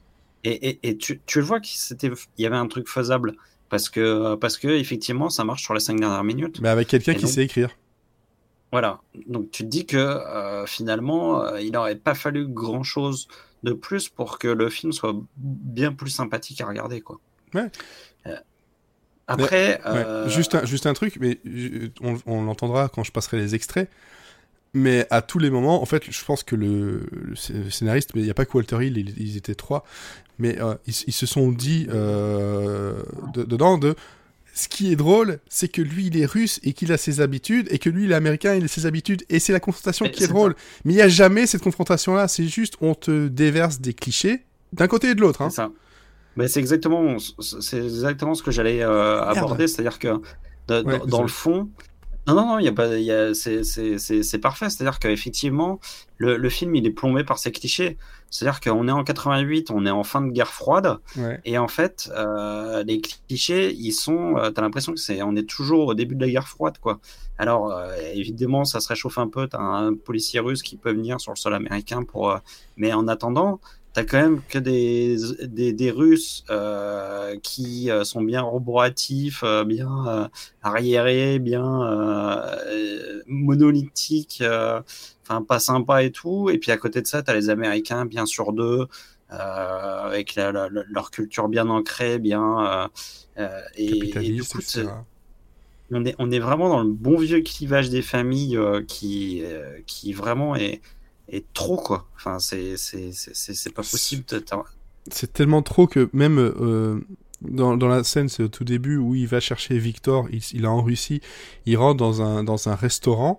et, et, et tu, tu le vois qu'il c'était, il y avait un truc faisable parce que, parce que effectivement, ça marche sur les cinq dernières minutes. Mais avec quelqu'un Et qui donc- sait écrire. Voilà, donc tu te dis que euh, finalement, euh, il n'aurait pas fallu grand-chose de plus pour que le film soit bien plus sympathique à regarder, quoi. Ouais. Euh, après, Ouais. euh, Juste, un, juste un truc, mais euh, on, on l'entendra quand je passerai les extraits. Mais à tous les moments, en fait, je pense que le, le sc- le scénariste, mais il n'y a pas que Walter Hill, ils, ils étaient trois, mais euh, ils, ils se sont dit euh, de- dedans de ce qui est drôle, c'est que lui il est russe et qu'il a ses habitudes, et que lui il est américain et il a ses habitudes, et c'est la confrontation Mais qui est c'est drôle. Mais il n'y a jamais cette confrontation-là, c'est juste on te déverse des clichés d'un côté et de l'autre. Hein. c'est ça. Mais c'est exactement, c'est exactement ce que j'allais euh, aborder, c'est-à-dire que de- Ouais, dans, dans désolé. le fond, non, non, non, il y a pas, il y a, c'est, c'est, c'est, c'est parfait. C'est-à-dire qu'effectivement, le, le film, il est plombé par ses clichés. C'est-à-dire qu'on est en quatre-vingt-huit, on est en fin de guerre froide, Ouais. et en fait, euh, les clichés, ils sont, euh, t'as l'impression que c'est, on est toujours au début de la guerre froide, quoi. Alors, euh, évidemment, ça se réchauffe un peu. T'as un policier russe qui peut venir sur le sol américain pour, euh, mais en attendant, t'as quand même que des, des, des Russes euh, qui euh, sont bien roboratifs, euh, bien euh, arriérés, bien euh, euh, monolithiques, euh, enfin pas sympas et tout. Et puis à côté de ça, t'as les Américains bien sur d'eux, euh, avec la, la, la- leur culture bien ancrée, bien euh, euh, et, et du Capitaliste, coup, et cetera. c'est- on est on est vraiment dans le bon vieux clivage des familles euh, qui euh, qui vraiment est est trop, quoi. Enfin, c'est c'est c'est c'est c'est pas possible. de- t'as- C'est tellement trop que même euh, dans, dans la scène, c'est au tout début où il va chercher Victor, il, il est en Russie, il rentre dans un, dans un restaurant,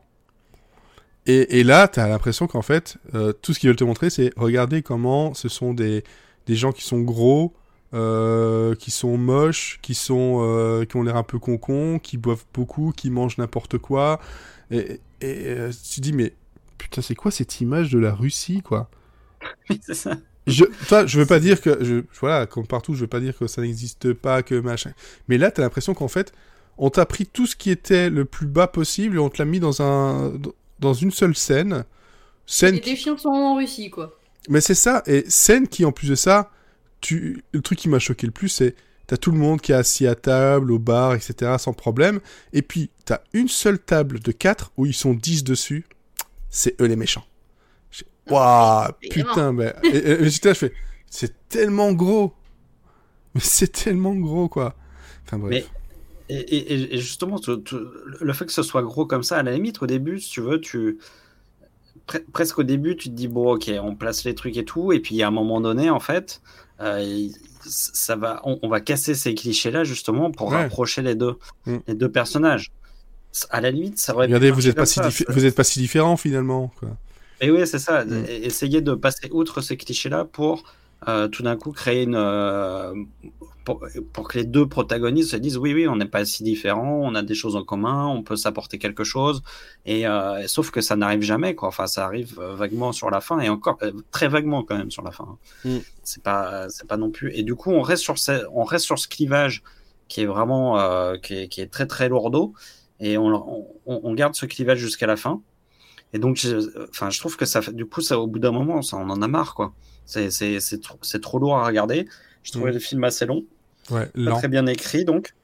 et, et là, t'as l'impression qu'en fait, euh, tout ce qu'ils veulent te montrer, c'est regardez comment ce sont des, des gens qui sont gros, euh, qui sont moches, qui, sont, euh, qui ont l'air un peu concons, qui boivent beaucoup, qui mangent n'importe quoi, et, et euh, tu te dis, mais putain, c'est quoi cette image de la Russie, quoi? c'est ça. Je, toi, je veux pas dire que, je, voilà, comme partout, je veux pas dire que ça n'existe pas, que machin. Mais là, t'as l'impression qu'en fait, on t'a pris tout ce qui était le plus bas possible et on te l'a mis dans un, dans une seule scène. Scène Les qui... défiants sont en Russie, quoi. Mais c'est ça, et scène qui, en plus de ça, tu, le truc qui m'a choqué le plus, c'est, t'as tout le monde qui est assis à table, au bar, et cetera, sans problème. Et puis, t'as une seule table de quatre où ils sont dix dessus. C'est eux les méchants. Waouh, putain, mais et, et, et j'étais là, je fais, c'est tellement gros, mais c'est tellement gros, quoi. Enfin bref. Mais et, et, et justement, tu, tu, le fait que ce soit gros comme ça, à la limite, au début, si tu veux, tu pre- presque au début, tu te dis bon, ok, on place les trucs et tout, et puis à un moment donné, en fait, euh, il- ça va, on, on va casser ces clichés-là justement pour Ouais. rapprocher les deux, Mm. les deux personnages. À la limite, ça aurait pu Regardez, vous marcher êtes pas comme si ça, diffé- ça- vous êtes pas si différents finalement, quoi. Et oui, c'est ça. Mm. E- Essayer de passer outre ces clichés-là pour euh, tout d'un coup créer une. euh, pour, pour que les deux protagonistes se disent oui, oui, on n'est pas si différents, on a des choses en commun, on peut s'apporter quelque chose. Et euh, sauf que ça n'arrive jamais, quoi. Enfin, ça arrive euh, vaguement sur la fin et encore euh, très vaguement quand même sur la fin. Mm. C'est pas, c'est pas non plus. Et du coup, on reste sur ce, on reste sur ce clivage qui est vraiment, euh, qui, est, qui est très très lourdeau. Et on, on, on garde ce clivage jusqu'à la fin. Et donc, je, enfin, je trouve que ça, du coup, ça, au bout d'un moment, ça, on en a marre, quoi. C'est, c'est, c'est, trop, c'est trop lourd à regarder. Je trouvais Mm. le film assez long, Ouais, pas lent. très bien écrit, donc.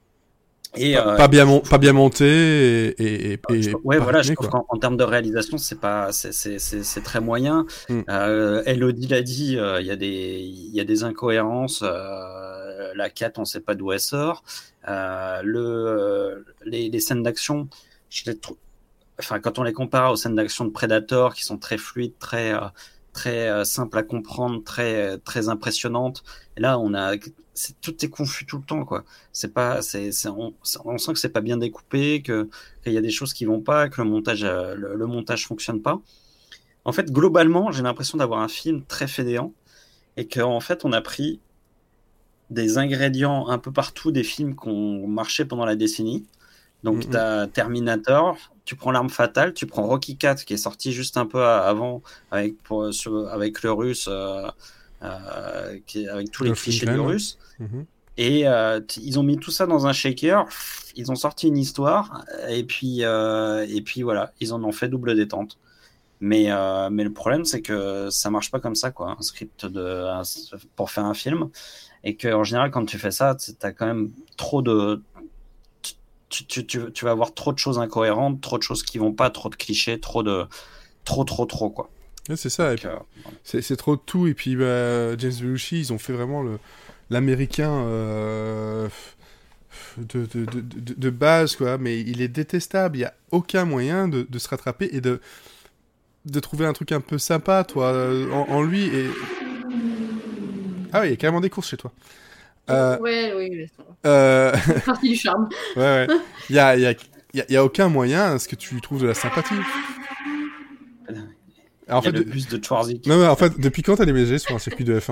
Et, Pas, euh, pas bien, mon- pas bien monté et, et, et, et je- ouais, pas voilà, je rythmé, trouve quoi. qu'en en termes de réalisation, c'est pas, c'est, c'est, c'est, c'est très moyen. Mm. Euh, Elodie l'a dit, euh, il y a des, il y a des incohérences. Euh, la Cat, on sait pas d'où elle sort. Euh, le, euh, les, les scènes d'action, je les trouve. Enfin, quand on les compare aux scènes d'action de Predator, qui sont très fluides, très, euh, très euh, simple à comprendre, très très impressionnante. Et là, on a, c'est, tout est confus tout le temps, quoi. C'est pas, c'est, c'est on, on sent que c'est pas bien découpé, que qu'il y a des choses qui vont pas, que le montage, euh, le, le montage fonctionne pas. En fait, globalement, j'ai l'impression d'avoir un film très fainéant et qu'en fait, on a pris des ingrédients un peu partout des films qui ont marché pendant la décennie. Donc, Mhm. tu as Terminator, tu prends L'Arme Fatale, tu prends Rocky quatre qui est sorti juste un peu avant avec, pour, sur, avec le russe, euh, euh, qui, avec tous les Dolph clichés Lundgren, du ouais. russe. Mhm. Et euh, t- ils ont mis tout ça dans un shaker, ils ont sorti une histoire, et puis, euh, et puis voilà, ils en ont fait double détente. Mais, euh, mais le problème, c'est que ça marche pas comme ça, quoi, un script de, un- pour faire un film. Et qu'en général, quand tu fais ça, tu as quand même trop de. Tu, tu, tu, tu vas avoir trop de choses incohérentes, trop de choses qui vont pas, trop de clichés, trop de. Trop, trop, trop, quoi. Ouais, c'est ça. Et Donc, puis, euh, c'est, c'est trop de tout. Et puis, bah, James Belushi, ils ont fait vraiment le, l'américain euh, de, de, de, de, de base, quoi. Mais il est détestable. Il n'y a aucun moyen de, de se rattraper et de, de trouver un truc un peu sympa, toi, en, en lui. Et... Ah oui, il y a carrément des courses chez toi. Euh, Ouais, oui, oui, ça va. euh... C'est partie du charme. ouais, ouais. Il y a, il y, a, il y, a, il y a aucun moyen à ce que tu trouves de la sympathie. Alors, en il y a fait, le de- bus de Schwarzy qui- non, mais en fait, depuis quand t'as déménagé sur un circuit de F un?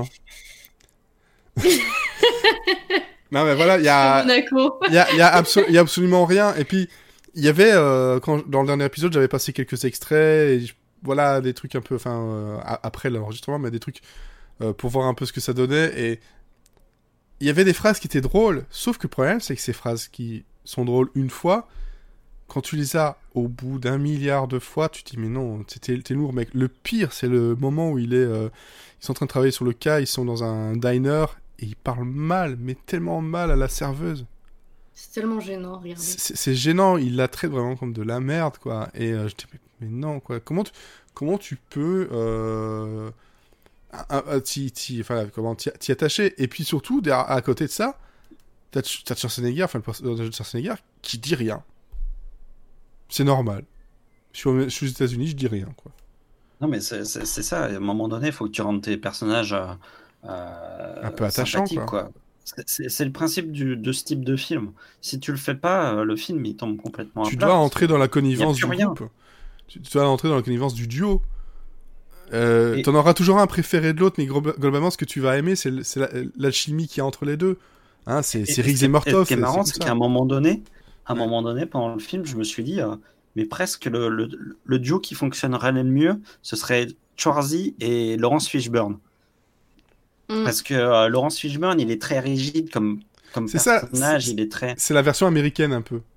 Non, mais voilà, il y a, Monaco. il y a, il y a, abso- il y a absolument rien. Et puis, il y avait, euh, quand, dans le dernier épisode, j'avais passé quelques extraits, et je- voilà, des trucs un peu, enfin, euh, a- après l'enregistrement, mais des trucs euh, pour voir un peu ce que ça donnait. Et il y avait des phrases qui étaient drôles, sauf que le problème, c'est que ces phrases qui sont drôles une fois, quand tu les as au bout d'un milliard de fois, tu te dis, mais non, t'es, t'es- t'es lourd, mec. Le pire, c'est le moment où il est, euh, ils sont en train de travailler sur le cas, ils sont dans un diner, et ils parlent mal, mais tellement mal à la serveuse. C'est tellement gênant, regardez. C'est, c'est- c'est gênant, il la traite vraiment comme de la merde, quoi. Et euh, je dis, mais, mais non, quoi. Comment tu, comment tu peux euh, un- un- t'y, t'y- enfin, comment t'y, t'y attacher? Et puis surtout, derrière- à côté de ça, t'as, t'as Schwarzenegger, enfin le personnage de Schwarzenegger, qui dit rien. C'est normal. Je suis, au- je suis aux États-Unis, je dis rien, quoi. Non, mais c'est c'est- c'est ça. À un moment donné, il faut que tu rendes tes personnages euh, euh, Un peu attachant, sympathiques, quoi. C'est- C'est c'est le principe du, de ce type de film. Si tu le fais pas, euh, le film il tombe complètement à Tu plat. dois parce entrer que dans la y a connivence plus du rien. groupe. Tu, tu dois entrer dans la connivence du duo. Euh, Et- T'en auras toujours un préféré de l'autre, mais glo- globalement, ce que tu vas aimer, c'est l- c'est la- l'alchimie qu'il y a entre les deux. Hein, c'est Et- c'est et Riggs ce qui et est- Murtaugh. Ce qui est marrant, c'est comme qu'à ça. un moment donné, à un Ouais. moment donné, pendant le film, je me suis dit, euh, mais presque le, le, le duo qui fonctionnerait le mieux, ce serait Schwarzy et Laurence Fishburne. Mm. Parce que euh, Laurence Fishburne, il est très rigide comme, comme C'est ça, personnage, c'est- il est très... C'est la version américaine, un peu.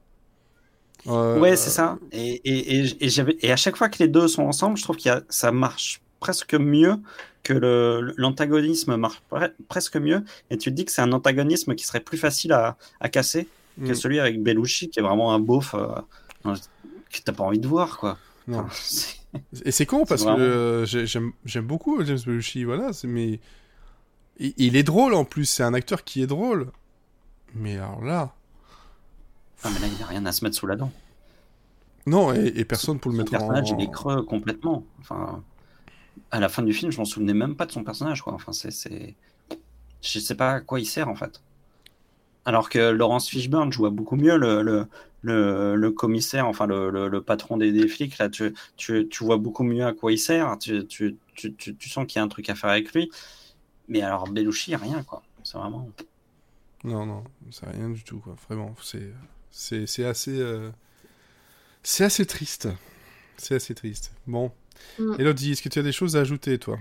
Euh, Ouais, c'est ça. Et, et, et, et, j'avais- et à chaque fois que les deux sont ensemble, je trouve que ça marche presque mieux, que le- l'antagonisme marche pre- presque mieux. Et tu te dis que c'est un antagonisme qui serait plus facile à, à casser que Mm. celui avec Belushi, qui est vraiment un beauf euh, que t'as pas envie de voir, quoi. Non. Enfin, c'est- Et c'est con, parce C'est que vraiment- euh, j'ai- j'aime j'aime beaucoup James Belushi, voilà, c'est- mais... Il, il est drôle, en plus, c'est un acteur qui est drôle. Mais alors là... Ah, mais là, il n'y a rien à se mettre sous la dent. Non, et, et personne pour le Son mettre en... personnage, il est creux complètement. Enfin, à la fin du film, je m'en souvenais même pas de son personnage, quoi. Enfin, c'est, c'est... Je sais pas à quoi il sert, en fait. Alors que Laurence Fishburne joue beaucoup mieux le, le, le, le commissaire, enfin le, le, le patron des, des flics. Là, tu, tu, tu vois beaucoup mieux à quoi il sert. Tu, tu, tu, tu, tu sens qu'il y a un truc à faire avec lui. Mais alors, Belushi, rien, quoi. C'est vraiment... Non, non, c'est rien du tout, quoi. Vraiment, c'est, c'est, c'est assez, euh, c'est assez triste. C'est assez triste. Bon. Mm. Elodie, est-ce que tu as des choses à ajouter, toi?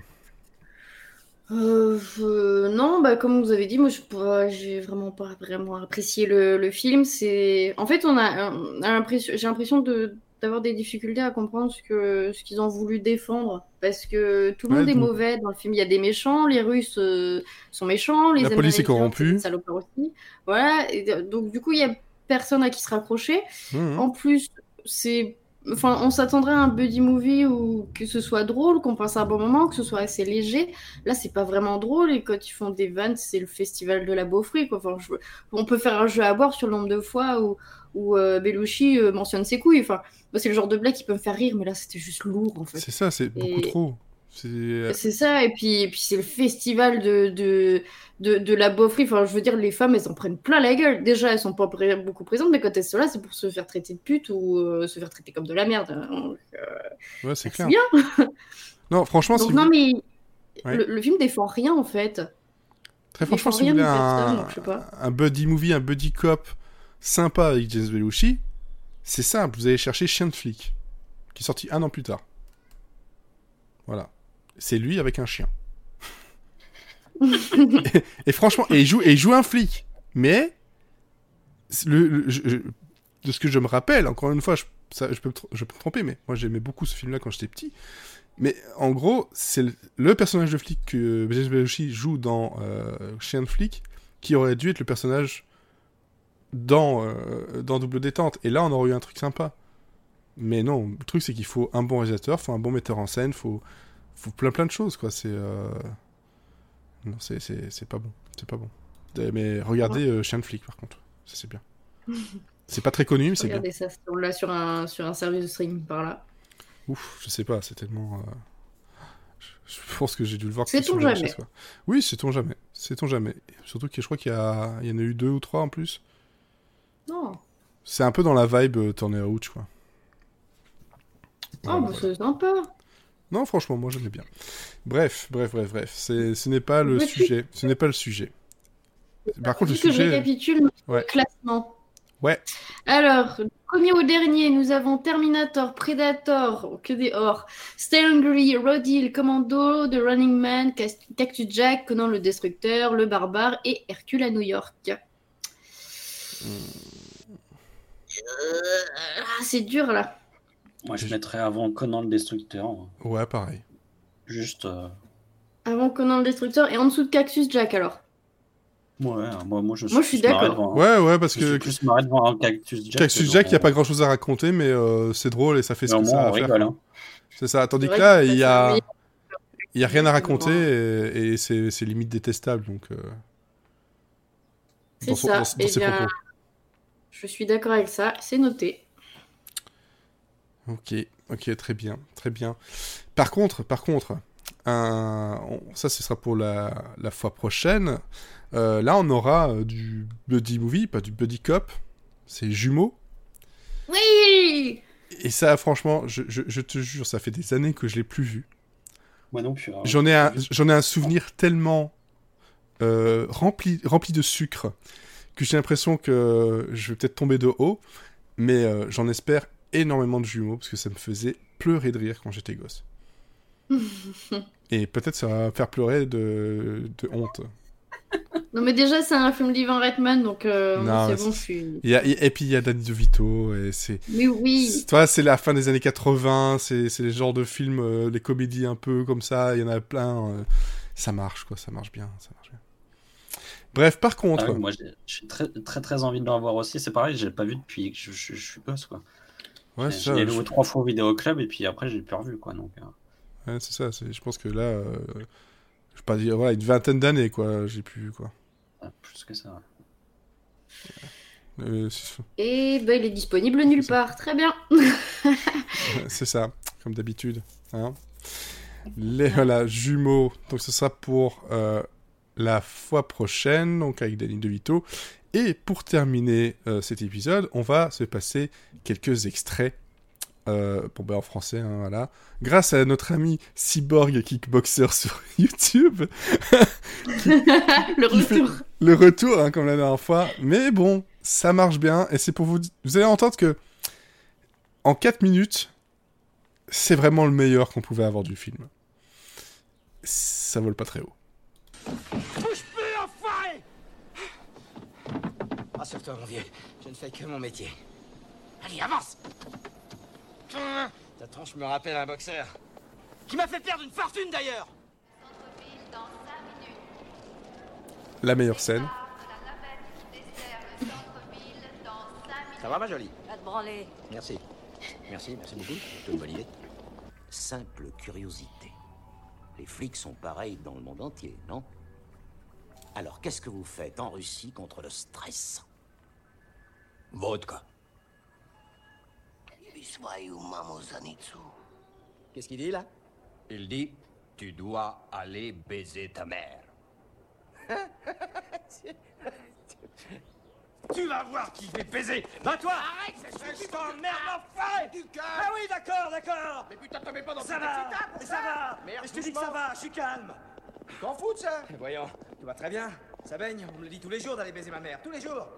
Euh, je- Non, bah, comme vous avez dit, moi je pourrais- j'ai vraiment pas vraiment apprécié le, le film. C'est... En fait, on a, on a l'impression, j'ai l'impression de, d'avoir des difficultés à comprendre ce que, ce qu'ils ont voulu défendre. Parce que tout le Ouais, monde est donc- mauvais dans le film. Il y a des méchants, les Russes euh, sont méchants, les La police est Américains, corrompue. c'est des salopards aussi. Voilà, et de- donc du coup, il y a personne à qui se raccrocher. Mhm. En plus, c'est... Enfin, on s'attendrait à un buddy movie où que ce soit drôle, qu'on passe un bon moment, que ce soit assez léger. Là, c'est pas vraiment drôle, et quand ils font des vannes, c'est le festival de la beaufrie, quoi. Enfin, je- On peut faire un jeu à boire sur le nombre de fois où, où euh, Belushi euh, mentionne ses couilles. Enfin, moi, c'est le genre de blague qui peut me faire rire, mais là, c'était juste lourd, en fait. C'est ça, c'est beaucoup Et- trop. C'est... C'est ça, et puis, et puis c'est le festival de, de, de, de la beaufrie. Enfin, je veux dire, les femmes, elles en prennent plein la gueule. Déjà, elles sont pas pré- beaucoup présentes, mais quand elles sont là, c'est pour se faire traiter de pute ou euh, se faire traiter comme de la merde. Donc, euh, Ouais, c'est c'est clair. bien. Non, franchement, Donc si non, vous... mais Ouais. le, le film défend rien, en fait. Très il franchement, défend si vous rien voulez ni personne, un... donc je sais pas. un buddy movie, un buddy cop sympa avec James Belushi, c'est simple, vous allez chercher Chien de flic, qui est sorti un an plus tard. Voilà. C'est lui avec un chien. et, et franchement, et il joue, et il joue un flic. Mais, le, le- je- je- de ce que je me rappelle, encore une fois, je, ça, je, peux, me tr- je peux me tromper, mais moi j'aimais beaucoup ce film-là quand j'étais petit. Mais en gros, c'est le, le personnage de flic que James Belushi joue dans euh, Chien de flic qui aurait dû être le personnage dans, euh, dans Double Détente. Et là, on aurait eu un truc sympa. Mais non, le truc, c'est qu'il faut un bon réalisateur, il faut un bon metteur en scène, il faut, faut plein plein de choses, quoi. C'est... euh, Non, c'est, c'est, c'est pas bon. C'est pas bon. Euh, Mais regardez euh, Chien de flic, par contre. Ça, c'est bien. C'est pas très connu, mais c'est bien. Regardez ça, on l'a sur un, sur un service de streaming par là. Ouf, je sais pas, c'est tellement... euh, Je, je pense que j'ai dû le voir. que Sait-on sur V H S, jamais. quoi. Oui, sait-on jamais. Sait-on jamais. Surtout que je crois qu'il y, a... il y en a eu deux ou trois en plus. Non. C'est un peu dans la vibe euh, Turner Hooch, quoi. Oh, Voilà, bah voilà. c'est sympa. Non, franchement, moi j'aimais bien. Bref, bref, bref, bref. C'est, ce n'est pas le Mais tu- sujet. Ce n'est pas le sujet. Par contre, le Vu que je sujet. récapitule notre Ouais. classement. Ouais. Alors, du premier au dernier, nous avons Terminator, Predator, oh, que des or, Stay Hungry, Road Hill, Commando, The Running Man, Cas- Cactus Jack, Conan le Destructeur, Le Barbare et Hercule à New York. Hmm. Euh, ah, c'est dur là. Moi, je mettrais avant Conan le Destructeur. Ouais, pareil. Juste. euh, Avant Conan le Destructeur et en dessous de Cactus Jack alors. Ouais, moi, moi, je, Moi, je suis plus marré d'accord. devant un- Ouais, ouais, parce Je suis que plus marré devant un Cactus Jack. Cactus que Jack, il n'y a devant- pas grand chose à raconter, mais euh, c'est drôle et ça fait ce Mais au que ça moins, a on à faire. rigole. quoi. Hein. C'est ça. Tandis C'est que vrai là, que il y ça, a. mais- Il y a rien à raconter Ouais. et, et c'est, c'est limite détestable, donc... euh, C'est dans son- ça. dans- dans Eh ses bien, propos. je suis d'accord avec ça. C'est noté. Ok, ok, très bien, très bien. Par contre, par contre, un... on- ça ce sera pour la, la fois prochaine. Euh, là, on aura euh, du buddy movie, pas du buddy cop. C'est Jumeaux. Oui. Et ça, franchement, je, je, je te jure, ça fait des années que je l'ai plus vu. Moi non plus. hein. J'en ai un, j'en ai un souvenir tellement euh, rempli, rempli de sucre que j'ai l'impression que je vais peut-être tomber de haut, mais euh, j'en espère énormément de Jumeaux parce que ça me faisait pleurer de rire quand j'étais gosse. Et peut-être ça va me faire pleurer de, de honte. Non mais déjà c'est un film d'Ivan Reitman donc euh, Non, c'est mais bon c'est- je suis. Il y a- et, et puis il y a Danny DeVito et c'est. Mais oui. c'est- Toi, c'est la fin des années quatre-vingts, c'est, c'est les genres de films, euh, les comédies un peu comme ça, il y en a plein. euh, ça marche, quoi, ça marche bien, ça marche bien. Bref, par contre. Ah oui, moi, j'ai j'ai très, très très envie de le revoir aussi. C'est pareil, j'ai pas vu depuis que je, je- je suis gosse, quoi. ouais, je ça, l'ai je- loué trois fois au vidéoclub et puis après, j'ai plus revu, quoi. Donc, euh, ouais, c'est ça, c'est- je pense que là, euh, je vais pas dire, voilà, une vingtaine d'années, quoi, j'ai pu, quoi. ouais, plus que ça. Euh, c'est Et ben il est disponible nulle C'est ça. part. Très bien. c'est ça, comme d'habitude. Hein. Les voilà, jumeaux. Donc ce sera pour euh, la fois prochaine, donc avec Danny DeVito. Et pour terminer euh, cet épisode, on va se passer quelques extraits. Euh, bon ben en français, hein, voilà. Grâce à notre ami Cyborg Kickboxer sur YouTube. Le Qui fait- retour. Le retour, hein, comme la dernière fois. Mais bon, ça marche bien. Et c'est pour vous... Vous allez entendre que en quatre minutes, c'est vraiment le meilleur qu'on pouvait avoir du film. Ça vole pas très haut. Rassure-toi, mon vieux. Je ne fais que mon métier. Allez, avance. Ta tronche me rappelle un boxeur. Qui m'a fait perdre une fortune, d'ailleurs. La meilleure scène. Ça va, ma jolie? Va te branler. Merci. Merci, merci beaucoup. C'est plutôt une bonne idée. Simple curiosité. Les flics sont pareils dans le monde entier, non? Alors, qu'est-ce que vous faites en Russie contre le stress? Vodka. Qu'est-ce qu'il dit, là? Il dit Tu dois aller baiser ta mère. Tu vas voir qui je vais baiser. Va toi. Arrête, je t'emmerde, enfoiré. Du calme. Ah oui, d'accord, d'accord. Mais putain, te mets pas dans Ça cette va, excitable, mais ça va. Merde, Mais je te dis que doucement. ça va, je suis calme. T'en fous de ça? Voyons, tout va très bien. Ça baigne, on me le dit tous les jours d'aller baiser ma mère. Tous les jours.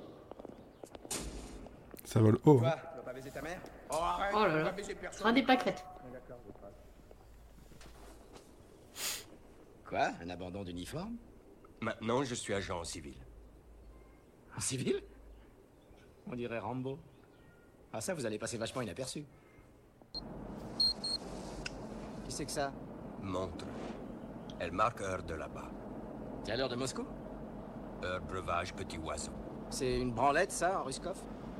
Ça vole haut. Toi, Hein. tu vas pas baiser ta mère? Oh, arrête, Oh là tu vas là. baiser Ce personne. sera des pâquerettes. Quoi? Un abandon d'uniforme? Maintenant, je suis agent civil. En civil? On dirait Rambo. Ah ça, vous allez passer vachement inaperçu. Qui c'est que ça? Montre. Elle marque heure de là-bas. C'est à l'heure de Moscou? Heure breuvage petit oiseau. C'est une branlette, ça, en Ruskov?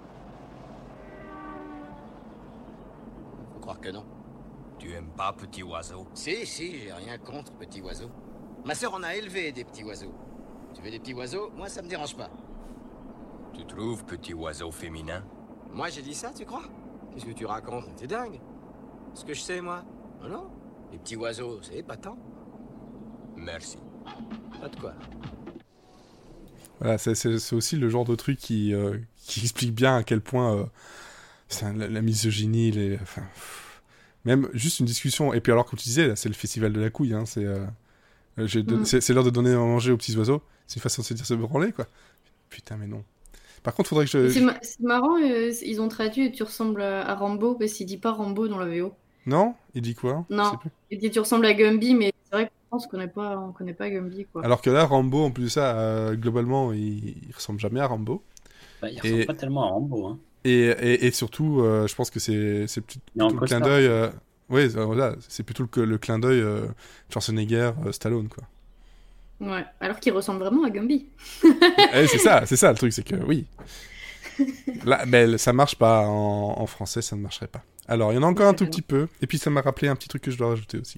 Faut croire que non. Tu aimes pas petit oiseau? Si, si, j'ai rien contre petits oiseaux. Ma sœur en a élevé des petits oiseaux. Tu veux des petits oiseaux? Moi, ça me dérange pas. Tu trouves petit oiseau féminin? Moi, j'ai dit ça, tu crois? Qu'est-ce que tu racontes? T'es dingue. Ce que je sais, moi. Non, non. Les petits oiseaux, c'est épatant. Merci. Pas de quoi. Voilà, c'est, c'est, c'est aussi le genre de truc qui, euh, qui explique bien à quel point euh, c'est un- la, la misogynie, les, enfin, pff, même juste une discussion. Et puis alors, comme tu disais, là, c'est le festival de la couille. Hein, c'est, euh, j'ai don- Mm. c'est, c'est l'heure de donner à manger aux petits oiseaux. C'est une façon de se dire se branler, quoi. Putain, mais non. Par contre, faudrait que je... C'est ma- c'est marrant, euh, ils ont traduit et tu ressembles à, à Rambo parce qu'il dit pas Rambo dans la V O. Non? Il dit quoi? Je Non. sais plus. Il dit tu ressembles à Gumby, mais c'est vrai qu'en France, on connaît pas, on connaît pas Gumby, quoi. Alors que là, Rambo, en plus de ça, euh, globalement, il, il ressemble jamais à Rambo. Bah, il Et- ressemble pas tellement à Rambo. Hein. Et, et, et surtout, euh, je pense que c'est, c'est plutôt Il est en le clin costard. d'œil... Euh... Ouais, euh, voilà, c'est plutôt le, le clin d'œil euh, Schwarzenegger, euh, Stallone, quoi. Ouais. Alors qu'il ressemble vraiment à Gumby. Eh, c'est ça, c'est ça le truc, c'est que oui. Là, mais ça marche pas en, en français, ça ne marcherait pas. Alors, il y en a encore un tout petit peu, et puis ça m'a rappelé un petit truc que je dois rajouter aussi.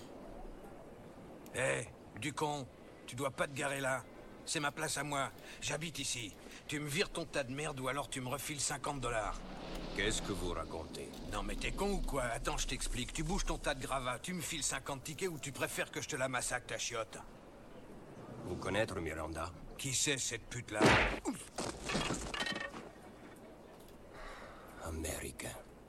Hé, du con, tu dois pas te garer là. C'est ma place à moi. J'habite ici. Tu me vires ton tas de merde ou alors tu me refiles cinquante dollars. Qu'est-ce que vous racontez? Non mais t'es con ou quoi? Attends, je t'explique. Tu bouges ton tas de gravats, tu me files cinquante tickets ou tu préfères que je te la massacre ta chiotte? Vous connaître Miranda? Qui c'est cette pute-là? Américain.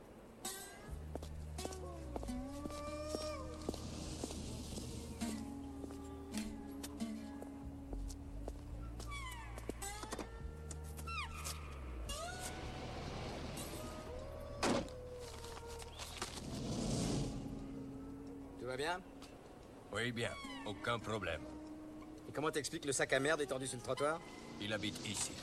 Tout va bien? Oui, bien. Aucun problème. Et comment t'expliques le sac à merde étendu sur le trottoir? Il habite ici.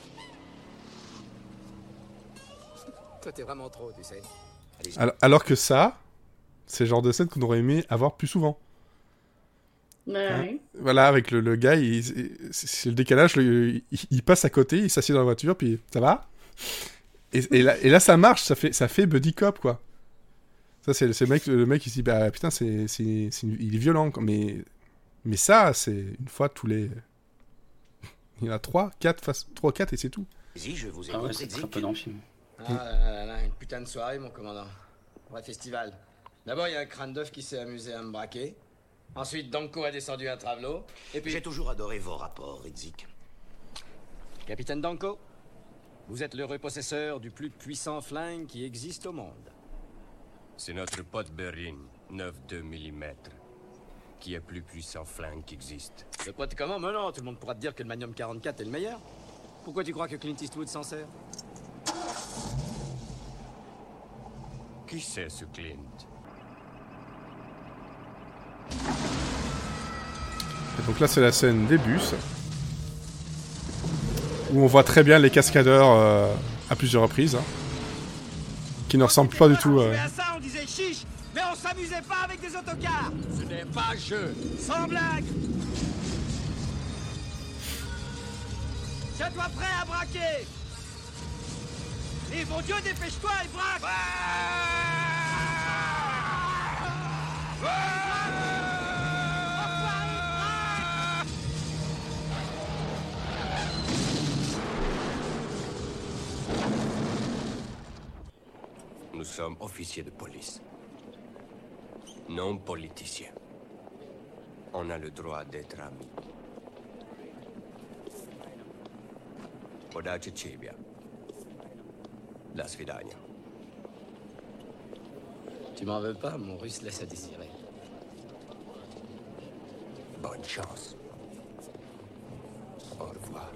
Toi, t'es vraiment trop, tu sais. Allez, Alors, alors que ça, c'est le genre de scène qu'on aurait aimé avoir plus souvent. Ouais, Hein ouais. Voilà, avec le, le gars, il- c'est c'est le décalage, le- il, il passe à côté, il s'assied dans la voiture, puis ça va et, et, là, et là, ça marche, ça fait, ça fait buddy cop, quoi. Ça, c'est c'est le mec, le mec qui se dit, bah putain, c'est, c'est, c'est une- il est violent, quoi. Mais, mais ça, c'est une fois tous les... Il y en a trois, quatre, face... trois, quatre, et c'est tout. Vas-y, je vous Ah ouais, écoute, c'est très Zik. peu dans le film. Ah là là là, une putain de soirée, mon commandant. Vrai festival. D'abord, il y a un crâne d'œuf qui s'est amusé à me braquer. Ensuite, Danko a descendu un travelot. Et puis... J'ai toujours adoré vos rapports, Zik. Capitaine Danko, vous êtes l'heureux possesseur du plus puissant flingue qui existe au monde. C'est notre pote Berin, neuf virgule deux millimètres, qui est plus puissant flingue qui existe. Le pote comment? Mais non, tout le monde pourra te dire que le Magnum quarante-quatre est le meilleur. Pourquoi tu crois que Clint Eastwood s'en sert? Qui c'est ce Clint? Et donc là, c'est la scène des bus, où on voit très bien les cascadeurs euh, à plusieurs reprises, hein, qui ne ressemblent pas du tout... euh, À ça, on disait chiche, mais on s'amusait pas avec des autocars. Ce n'est pas jeu. Sans blague. Tiens-toi prêt à braquer. Et bon Dieu, dépêche-toi et braque. Nous sommes officiers de police. Non politiciens. On a le droit d'être amis. Удачи тебе. До свидания. Tu m'en veux pas, mon russe laisse à désirer. Bonne chance. Au revoir.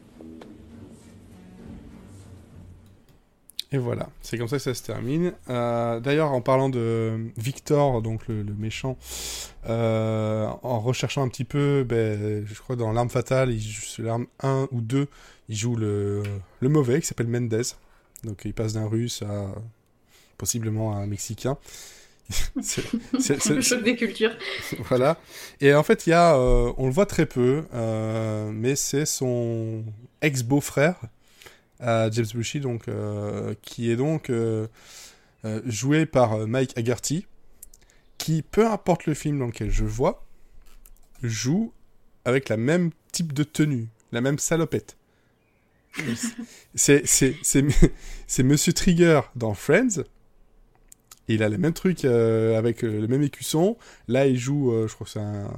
Et voilà, c'est comme ça que ça se termine. Euh, d'ailleurs, en parlant de Victor, donc le, le méchant, euh, en recherchant un petit peu, ben, je crois dans L'Arme Fatale, il joue, sur l'arme un ou deux, il joue le, le mauvais, qui s'appelle Mendez. Donc il passe d'un russe à possiblement à un mexicain. c'est, c'est, c'est, le choc des cultures. Voilà. Et en fait, il y a, euh, on le voit très peu, euh, mais c'est son ex-beau-frère, à James Belushi, donc, euh, qui est donc euh, euh, joué par Mike Haggerty, qui, peu importe le film dans lequel je le vois, joue avec la même type de tenue, la même salopette. c'est, c'est, c'est, c'est Monsieur Trigger dans Friends. Il a les mêmes trucs euh, avec euh, le même écusson. Là, il joue, euh, je crois que c'est un,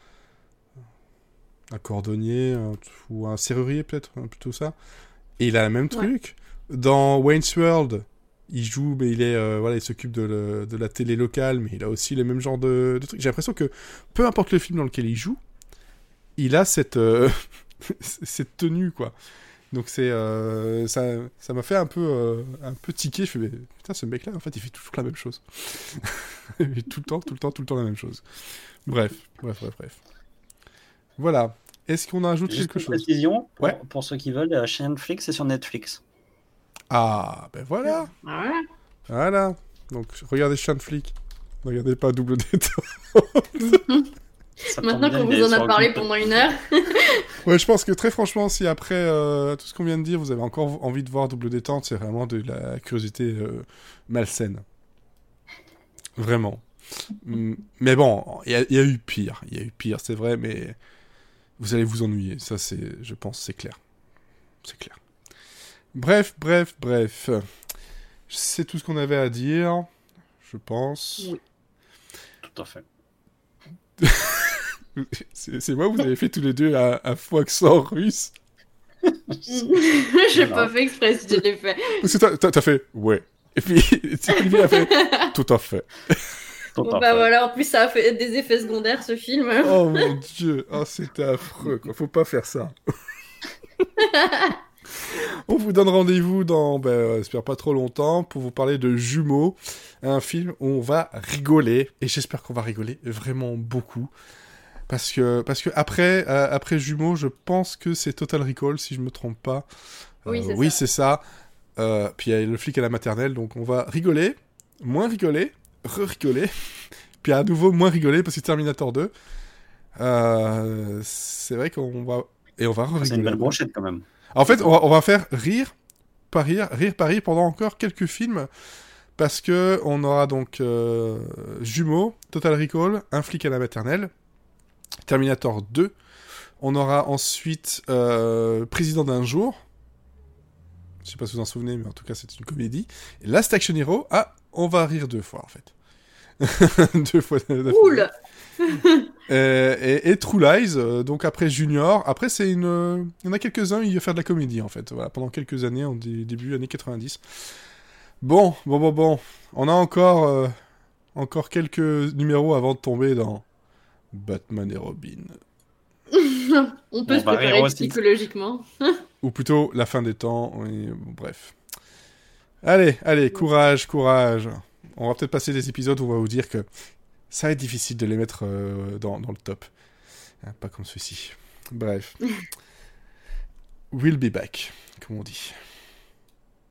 un cordonnier un, ou un serrurier, peut-être, hein, plutôt ça. Et il a le même truc. Ouais. Dans Wayne's World, il joue, mais il est, euh, voilà, il s'occupe de, le, de la télé locale, mais il a aussi le même genre de, de truc. J'ai l'impression que peu importe le film dans lequel il joue, il a cette, euh, cette tenue, quoi. Donc c'est, euh, ça, ça m'a fait un peu, euh, un peu tiquer. Je fais, mais, putain, ce mec-là, en fait, il fait toujours la même chose. Il fait tout le temps, tout le temps, tout le temps la même chose. Bref, bref, bref, bref. Voilà. Est-ce qu'on ajoute Juste quelque une chose? précision, pour, ouais. pour ceux qui veulent, chez Netflix, c'est sur Netflix. Ah, ben voilà. Ah ouais. Voilà. Donc, regardez Netflix. Ne regardez pas Double Détente. Maintenant qu'on vous en a parlé pendant une heure. Ouais, je pense que très franchement, si après euh, tout ce qu'on vient de dire, vous avez encore envie de voir Double Détente, c'est vraiment de la curiosité euh, malsaine. Vraiment. Mais bon, il y, y a eu pire. Il y a eu pire, c'est vrai, mais vous allez vous ennuyer. Ça, c'est, je pense, c'est clair. C'est clair. Bref, bref, bref. C'est tout ce qu'on avait à dire, je pense. Oui. Tout à fait. c'est, c'est moi, vous avez fait tous les deux un, un faux accent russe. J'ai pas fait exprès si je l'ai fait. Parce que t'as, t'as, t'as fait ouais. Et puis Sylvie a fait tout à fait. Tout bon, à bah fait. Voilà, en plus ça a fait des effets secondaires ce film. Oh mon dieu, oh, c'était affreux, quoi. Faut pas faire ça. On vous donne rendez-vous dans, ben, j'espère pas trop longtemps, pour vous parler de Jumeaux, un film où on va rigoler, et j'espère qu'on va rigoler vraiment beaucoup, parce que, parce que après, euh, après Jumeaux, je pense que c'est Total Recall, si je me trompe pas. Euh, oui, c'est oui, ça. c'est ça. Euh, puis il y a le flic à la maternelle, donc on va rigoler, moins rigoler, re-rigoler, puis à nouveau moins rigoler, parce que Terminator deux, euh, c'est vrai qu'on va... Et on va re-rigoler. C'est une belle brochette, quand même. En fait, on va, on va faire rire, par rire, rire par rire pendant encore quelques films, parce que on aura donc euh, Jumeaux, Total Recall, Un flic à la maternelle, Terminator deux, on aura ensuite euh, Président d'un jour, je sais pas si vous en souvenez, mais en tout cas c'est une comédie, et Last Action Hero, ah, on va rire deux fois en fait. deux fois. Cool. Euh, et, et True Lies, euh, donc après Junior, après c'est une, euh, il y en a quelques-uns, il va faire de la comédie en fait, voilà, pendant quelques années, en dé- début années quatre-vingt-dix. Bon, bon, bon, bon, on a encore, euh, encore quelques numéros avant de tomber dans Batman et Robin. On peut on se préparer psychologiquement. Ou plutôt la fin des temps, oui, bon, bref. Allez, allez, courage, courage. On va peut-être passer des épisodes où on va vous dire que ça va être difficile de les mettre euh, dans, dans le top. Hein, pas comme ceci. Bref. We'll be back, comme on dit.